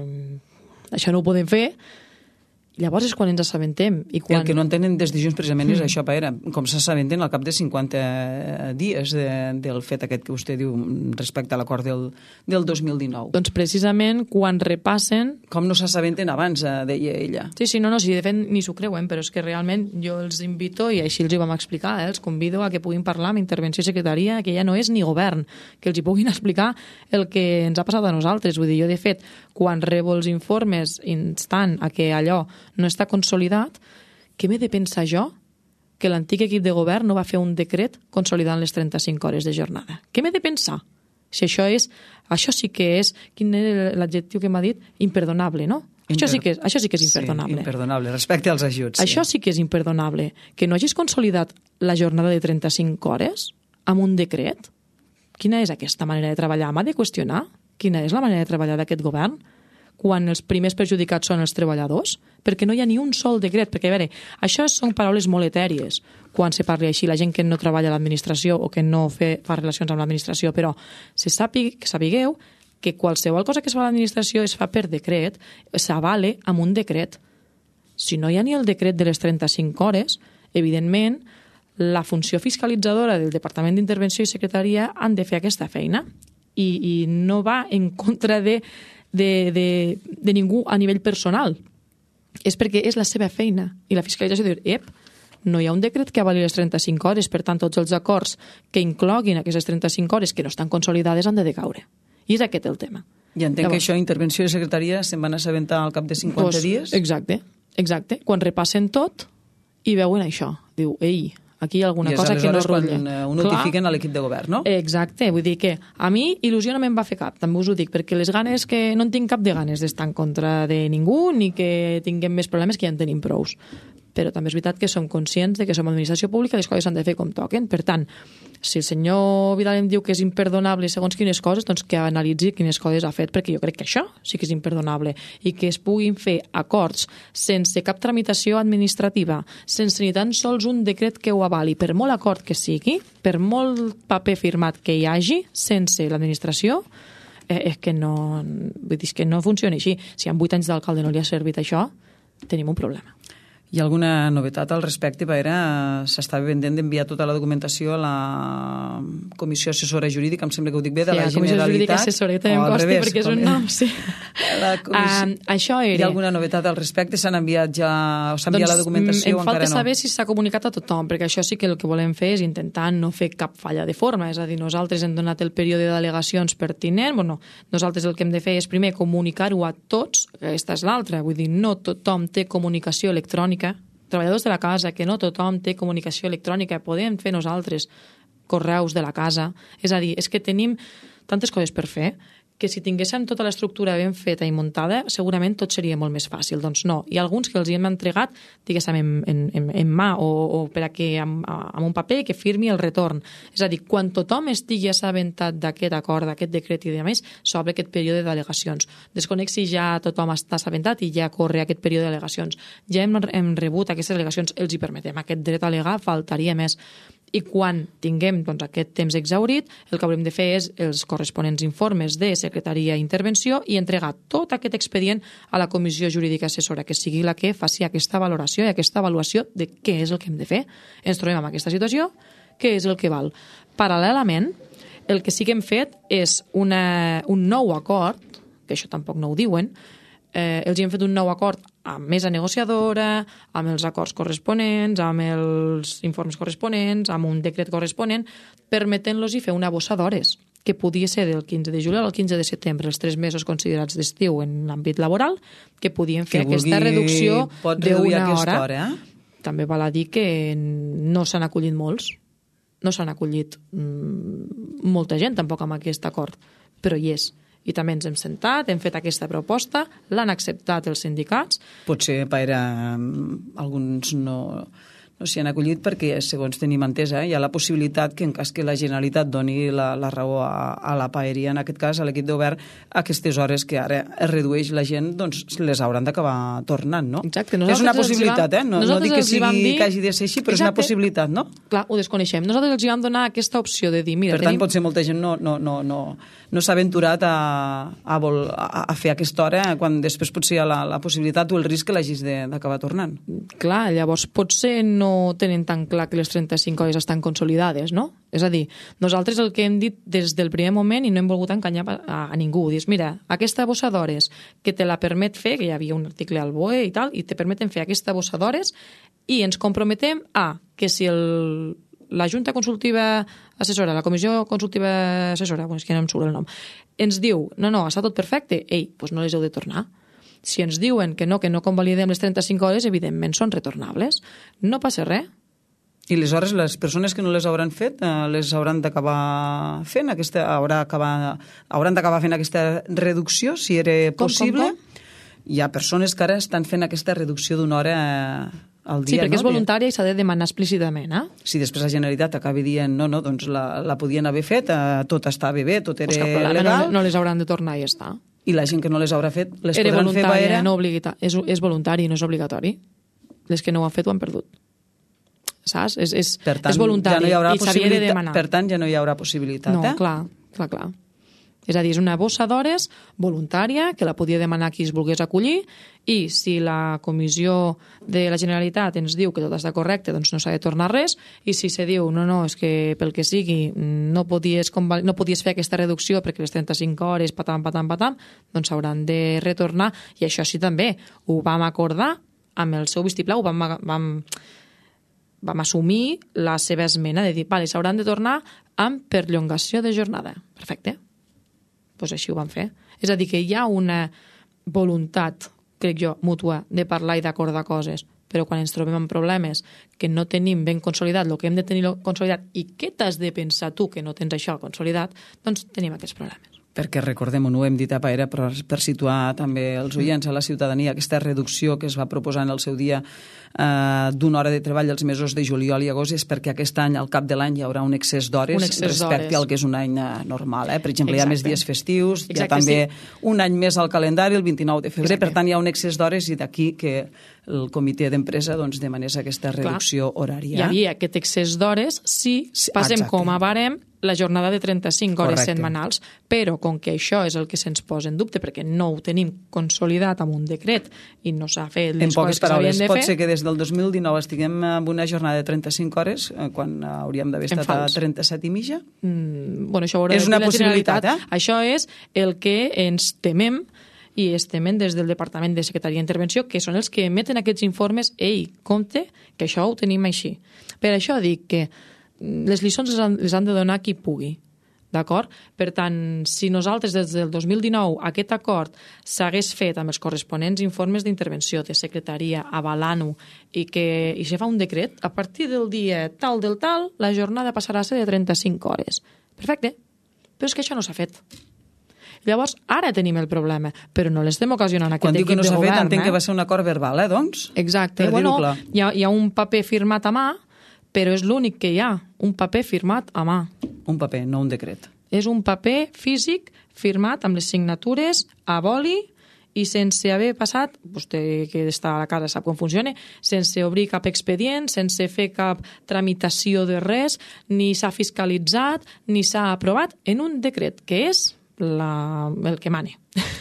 això no ho podem fer. Llavors és quan ens assabentem. I quan... El que no entenen des de Junts precisament mm. és això, Paera, com s'assabenten al cap de cinquanta dies de, del fet aquest que vostè diu respecte a l'acord del, del dos mil dinou. Doncs precisament quan repassen... Com no s'assabenten abans, deia ella. Sí, sí, no, no, sí, de fet ni s'ho creuen, però és que realment jo els invito, i així els hi vam explicar, eh, els convido a que puguin parlar amb Intervenció i Secretaria, que ja no és ni govern, que els hi puguin explicar el que ens ha passat a nosaltres. Vull dir, jo de fet, quan rebo els informes instant a que allò no està consolidat, què m'he de pensar jo que l'antic equip de govern no va fer un decret consolidant les trenta-cinc hores de jornada? Què m'he de pensar? Si això és, això sí que és, quin és l'adjectiu que m'ha dit? Imperdonable, no? Imper... Això, sí que és, això sí que és imperdonable. Sí, imperdonable, respecte als ajuts. Sí. Això sí que és imperdonable. Que no hagis consolidat la jornada de trenta-cinc hores amb un decret? Quina és aquesta manera de treballar? M'ha de qüestionar quina és la manera de treballar d'aquest govern? Quan els primers perjudicats són els treballadors, perquè no hi ha ni un sol decret, perquè a veure, això són paraules molt etèries quan se parli així, la gent que no treballa a l'administració o que no fe, fa relacions amb l'administració, però se sàpiga, que sapigueu que qualsevol cosa que es fa a l'administració es fa per decret, s'avale amb un decret. Si no hi ha ni el decret de les trenta-cinc hores, evidentment, la funció fiscalitzadora del Departament d'Intervenció i Secretaria han de fer aquesta feina i, i no va en contra de De, de, de ningú a nivell personal. És perquè és la seva feina. I la fiscalització diu, ep, no hi ha un decret que avali les trenta-cinc hores, per tant, tots els acords que incloguin aquestes trenta-cinc hores que no estan consolidades han de decaure. I és aquest el tema. I entenc Llavors, que això, Intervenció de Secretaria, se'n van assabentar al cap de cinquanta doncs, dies? Exacte, exacte. Quan repassen tot i veuen això. Diu, ei, aquí hi ha alguna cosa que no rutlla. Quan ho notifiquen a l'equip de govern, no? Exacte, vull dir que a mi il·lusió no me'n va fer cap, també us ho dic, perquè les ganes que no en tinc cap de ganes d'estar en contra de ningú ni que tinguem més problemes, que ja en tenim prous. Però també és veritat que som conscients de que som administració pública i les coses s'han de fer com toquen. Per tant, si el senyor Vidal em diu que és imperdonable segons quines coses, doncs que analitzi quines coses ha fet, perquè jo crec que això sí que és imperdonable i que es puguin fer acords sense cap tramitació administrativa, sense ni tan sols un decret que ho avali, per molt acord que sigui, per molt paper firmat que hi hagi, sense l'administració, eh, és que no, vull dir, que no funciona així. Si en vuit anys d'alcalde no li ha servit això, tenim un problema. Hi ha alguna novetat al respecte, Paera? S'estava pendent d'enviar tota la documentació a la Comissió Assessora Jurídica, em sembla que ho dic bé, de sí, la, la Generalitat. Comissió Jurídica Assessora, també em costa perquè és un nom, sí. Comissió... Uh, això era... Hi ha alguna novetat al respecte? S'han enviat ja... S'ha enviat doncs, la documentació o encara no? Em falta saber si s'ha comunicat a tothom, perquè això sí que el que volem fer és intentar no fer cap falla de forma, és a dir, nosaltres hem donat el període d'al·legacions pertinent, bueno, nosaltres el que hem de fer és primer comunicar-ho a tots, aquesta és l'altra, vull dir, no tothom té comunicació electrònica, treballadors de la casa, que no tothom té comunicació electrònica, podem fer nosaltres correus de la casa. És a dir, és que tenim tantes coses per fer que si tinguéssim tota l'estructura ben feta i muntada, segurament tot seria molt més fàcil. Doncs no. Hi ha alguns que els hi hem entregat, diguéssim, en, en, en mà o, o per a que amb, amb un paper que firmi el retorn. És a dir, quan tothom estigui assabentat d'aquest acord, d'aquest decret i de més, s'obre aquest període d'al·legacions. Desconec si ja tothom està assabentat i ja corre aquest període d'al·legacions. Ja hem, hem rebut aquestes al·legacions, els hi permetem aquest dret a al·legar, faltaria més. I quan tinguem doncs, aquest temps exhaurit, el que haurem de fer és els corresponents informes de secretaria i intervenció i entregar tot aquest expedient a la comissió jurídica assessora, que sigui la que faci aquesta valoració i aquesta avaluació de què és el que hem de fer. Ens trobem en aquesta situació, què és el que val. Paral·lelament, el que sí que hem fet és una, un nou acord, que això tampoc no ho diuen, eh, els hem fet un nou acord amb mesa negociadora, amb els acords corresponents, amb els informes corresponents, amb un decret corresponent, permetent-los fer una bossa d'hores, que podia ser del quinze de juliol al quinze de setembre, els tres mesos considerats d'estiu en l'àmbit laboral, que podien fer que aquesta reducció d'una hora. hora eh? També val a dir que no s'han acollit molts, no s'han acollit mm, molta gent tampoc amb aquest acord, però hi és. I també ens hem sentat, hem fet aquesta proposta, l'han acceptat els sindicats. Potser, Paera, alguns no, no s'hi han acollit perquè, segons tenim entesa, eh, hi ha la possibilitat que en cas que la Generalitat doni la, la raó a, a la Paeria, en aquest cas a l'equip de govern, aquestes hores que ara es redueix la gent, doncs les hauran d'acabar tornant, no? Exacte. És una possibilitat, eh? No, no dic que sigui dir... que hagi de ser així, però exacte, és una possibilitat, no? Clar, ho desconeixem. Nosaltres els hi vam donar aquesta opció de dir, mira... Per tant, tenim... potser molta gent no, no, no, no, no s'ha aventurat a, a, vol, a, a fer aquesta hora quan després potser hi ha la, la possibilitat o el risc que l'hagis d'acabar tornant. Clar, llavors potser no tenen tan clar que les trenta-cinc hores estan consolidades, no? És a dir, nosaltres el que hem dit des del primer moment i no hem volgut enganyar a, a ningú, dius, mira, aquesta bossa d'hores que te la permet fer, que hi havia un article al B O E i tal, i te permeten fer aquesta bossa d'hores i ens comprometem a que si el la Junta Consultiva Assessora, la Comissió Consultiva Assessora, bueno, és que no em surt el nom, ens diu, no, no, està tot perfecte, ei, doncs no les heu de tornar. Si ens diuen que no, que no convalidem les trenta-cinc hores, evidentment són retornables. No passa res. I aleshores les persones que no les hauran fet eh, les hauran d'acabar fent aquesta, haurà acabar, hauran d'acabar fent aquesta reducció, si era possible. Com, com, com? Hi ha persones que ara estan fent aquesta reducció d'una hora eh, al dia, sí, perquè no? És voluntària i s'ha de demanar explícitament, eh? Si després la Generalitat acabi dient no, no, doncs la, la podien haver fet, eh, tot estava bé, tot era pues legal. No, no les hauran de tornar i ja està. I la gent que no les haurà fet, les era podran fer paera? No obligata, és, és voluntari, no és obligatori. Les que no ho han fet ho han perdut. Saps? És, és, per tant, és voluntari ja no i s'havia de demanar. Per tant, ja no hi haurà possibilitat, no, eh? No, clar, clar, clar. És a dir, és una bossa d'hores voluntària que la podia demanar qui es volgués acollir i si la comissió de la Generalitat ens diu que tot està correcte, doncs no s'ha de tornar res, i si se diu, no, no, és que pel que sigui no podies, no podies fer aquesta reducció perquè les trenta-cinc hores, patam, patam, patam, doncs s'hauran de retornar, i això sí també, ho vam acordar amb el seu vistiplau, vam, vam, vam assumir la seva esmena de dir, vale, s'hauran de tornar amb perllongació de jornada. Perfecte. Doncs així ho van fer. És a dir, que hi ha una voluntat, crec jo, mútua de parlar i d'acordar coses, però quan ens trobem amb problemes que no tenim ben consolidat el que hem de tenir consolidat i què t'has de pensar tu que no tens això consolidat, doncs tenim aquests problemes. Perquè recordem-ho, no ho hem dit a Paera, però per situar també els oients a la ciutadania, aquesta reducció que es va proposar en el seu dia eh, d'una hora de treball els mesos de juliol i agost és perquè aquest any, al cap de l'any, hi haurà un excés d'hores respecte al que és un any normal. Eh? Per exemple, Exacte. Hi ha més dies festius, Exacte, hi ha també sí. un any més al calendari, el vint-i-nou de febrer, Exacte. Per tant hi ha un excés d'hores i d'aquí que el comitè d'empresa doncs, demanés aquesta reducció Clar. horària. Hi havia aquest excés d'hores si passem Exacte. com a barem la jornada de trenta-cinc hores Correcte. setmanals, però com que això és el que se'ns posa en dubte, perquè no ho tenim consolidat amb un decret i no s'ha fet les coses que s'havien de fer... Pot ser que des del dos mil dinou estiguem amb una jornada de trenta-cinc hores, quan hauríem d'haver estat a trenta-set i mitja? Mm, bueno, això és una possibilitat, eh? Això és el que ens temem i es temen des del Departament de Secretaria d'Intervenció, que són els que emeten aquests informes. Ei, compte, que això ho tenim així. Per això dic que les lliçons les han, les han de donar qui pugui. d'acord? Per tant, si nosaltres des del dos mil dinou aquest acord s'hagués fet amb els corresponents informes d'intervenció de secretaria, avalant-ho, i que i se fa un decret, a partir del dia tal del tal, la jornada passarà a ser de trenta-cinc hores. Perfecte, però és que això no s'ha fet. Llavors, ara tenim el problema, però no l'estem ocasionant aquest Quan equip diu que no de s'ha govern. fet, entenc eh? que va ser un acord verbal, eh, doncs? Exacte. Per Bueno, dir-ho clar. hi ha, hi ha un paper firmat a mà, però és l'únic que hi ha, un paper firmat a mà. Un paper, no un decret. És un paper físic firmat amb les signatures a boli i sense haver passat, vostè que està a la casa sap com funciona, sense obrir cap expedient, sense fer cap tramitació de res, ni s'ha fiscalitzat, ni s'ha aprovat en un decret, que és la, el que mane.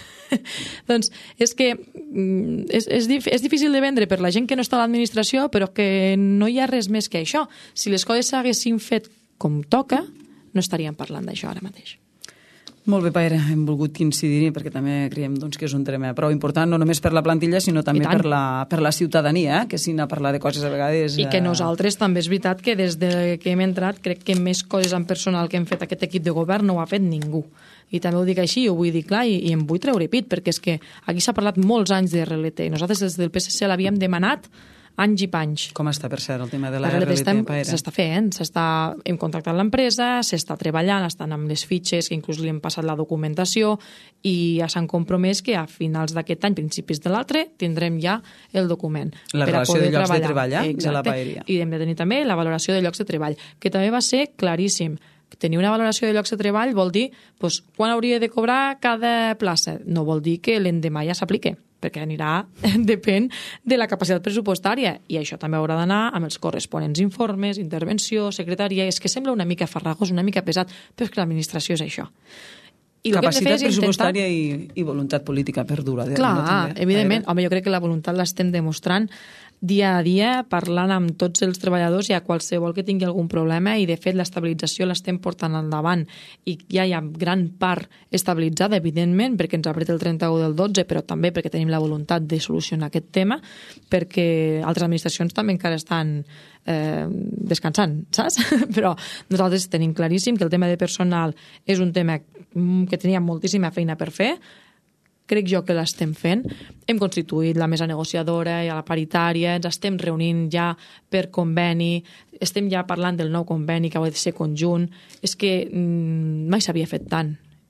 Doncs és que és, és, és difícil de vendre per la gent que no està a l'administració, però que no hi ha res més que això. Si les coses s'haguessin fet com toca, no estaríem parlant d'això ara mateix. Molt bé, Paire, hem volgut incidir-hi perquè també creiem doncs, que és un tema prou important, no només per la plantilla, sinó també per la, per la ciutadania, eh? Que si anar a parlar de coses a vegades... I que nosaltres també és veritat que des de que hem entrat crec que més coses en personal que hem fet aquest equip de govern no ho ha fet ningú. I també ho dic així, ho vull dir clar i, i em vull treure pit, perquè és que aquí s'ha parlat molts anys de R L T. Nosaltres des del P S C l'havíem demanat anys i panys. Com està, per cert, el tema de la, la R L T, Paire? S'està fent, s'està, hem contactat l'empresa, s'està treballant, estan amb les fitxes, que inclús li hem passat la documentació i ja s'han compromès que a finals d'aquest any, principis de l'altre, tindrem ja el document. La relació de llocs de treball, eh? De la paeria. I hem de tenir també la valoració de llocs de treball, que també va ser claríssim. Tenir una valoració de llocs de treball vol dir doncs, quan hauria de cobrar cada plaça. No vol dir que l'endemà ja s'aplique, perquè anirà, depèn de la capacitat pressupostària, i això també haurà d'anar amb els corresponents informes, intervenció, secretaria. És que sembla una mica farragós, una mica pesat, però és que l'administració és això. I capacitat pressupostària intentar... i, i voluntat política per dur-ho. Clar, no, evidentment. Home, jo crec que la voluntat l'estem demostrant dia a dia, parlant amb tots els treballadors i a qualsevol que tingui algun problema, i de fet l'estabilització l'estem portant endavant i ja hi ha gran part estabilitzada, evidentment, perquè ens apreta el trenta-u del dotze, però també perquè tenim la voluntat de solucionar aquest tema, perquè altres administracions també encara estan eh, descansant, saps? Però nosaltres tenim claríssim que el tema de personal és un tema que tenia moltíssima feina per fer. Crec jo que l'estem fent. Hem constituït la mesa negociadora i a la paritària, ens estem reunint ja per conveni, estem ja parlant del nou conveni que ha de ser conjunt. És que mm, mai s'havia fet tant.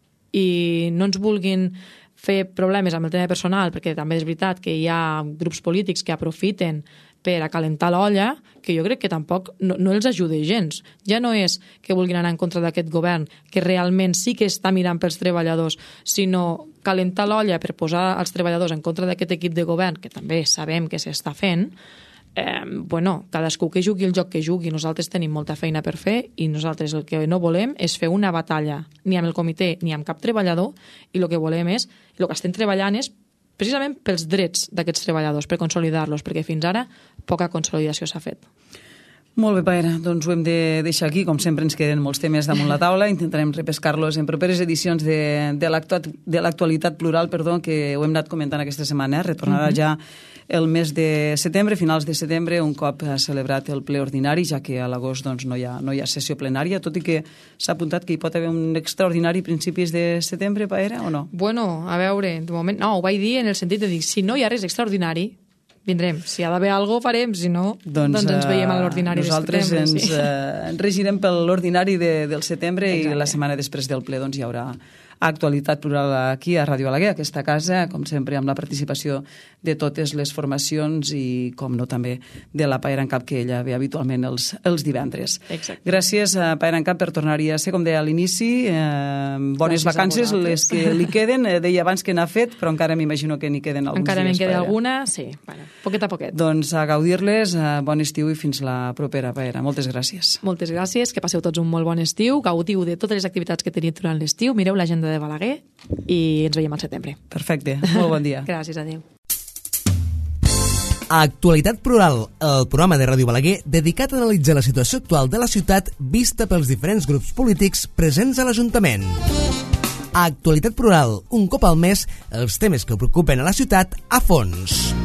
I no ens vulguin fer problemes amb el tema personal, perquè també és veritat que hi ha grups polítics que aprofiten per a calentar l'olla, que jo crec que tampoc no, no els ajuda gens. Ja no és que vulguin anar en contra d'aquest govern, que realment sí que està mirant pels treballadors, sinó calentar l'olla per posar els treballadors en contra d'aquest equip de govern, que també sabem que s'està fent. Eh, bueno, cadascú que jugui el joc que jugui, nosaltres tenim molta feina per fer i nosaltres el que no volem és fer una batalla ni amb el comitè ni amb cap treballador, i el que volem és, el que estem treballant és precisament pels drets d'aquests treballadors, per consolidar-los, perquè fins ara poca consolidació s'ha fet. Molt bé, Paire, doncs ho hem de deixar aquí. Com sempre ens queden molts temes damunt la taula, intentarem repescar-los en properes edicions de, de l'actualitat plural, perdó, que ho hem anat comentant aquesta setmana. Eh? Retornarà uh-huh. ja el mes de setembre, finals de setembre, un cop ha celebrat el ple ordinari, ja que a l'agost doncs, no, hi ha, no hi ha sessió plenària, tot i que s'ha apuntat que hi pot haver un extraordinari a principis de setembre, Paire, o no? Bueno, a veure, de moment, no, ho vaig dir en el sentit de dir, si no hi ha res extraordinari, vindrem. Si ha d'haver alguna cosa, farem. Si no, doncs, doncs ens veiem a l'ordinari de setembre. Nosaltres ens, sí. eh, ens regirem per l'ordinari de, del setembre. Exacte. I la setmana després del ple doncs, hi haurà actualitat plural aquí a Ràdio Balaguer, aquesta casa, com sempre, amb la participació de totes les formacions i, com no, també de la Paire en Cap, que ella ve habitualment els, els divendres. Exacte. Gràcies a Paire en Cap per tornar-hi a ser, com deia a l'inici. Eh, bones Gràcies vacances, les que li queden. Eh, deia abans que n'ha fet, però encara m'imagino que n'hi queden alguns encara dies. Encara me'n queda alguna, sí. Bueno, poquet a poquet. Doncs a gaudir-les, eh, bon estiu i fins la propera, Paire. Moltes gràcies. Moltes gràcies, que passeu tots un molt bon estiu, gaudiu de totes les activitats que teniu durant l'estiu, mireu l'agenda de Balaguer i ens veiem al setembre. Perfecte, molt bon dia. Gràcies, adéu. Actualitat Plural, el programa de Ràdio Balaguer dedicat a analitzar la situació actual de la ciutat vista pels diferents grups polítics presents a l'Ajuntament. Actualitat Plural, un cop al mes, els temes que preocupen a la ciutat a fons.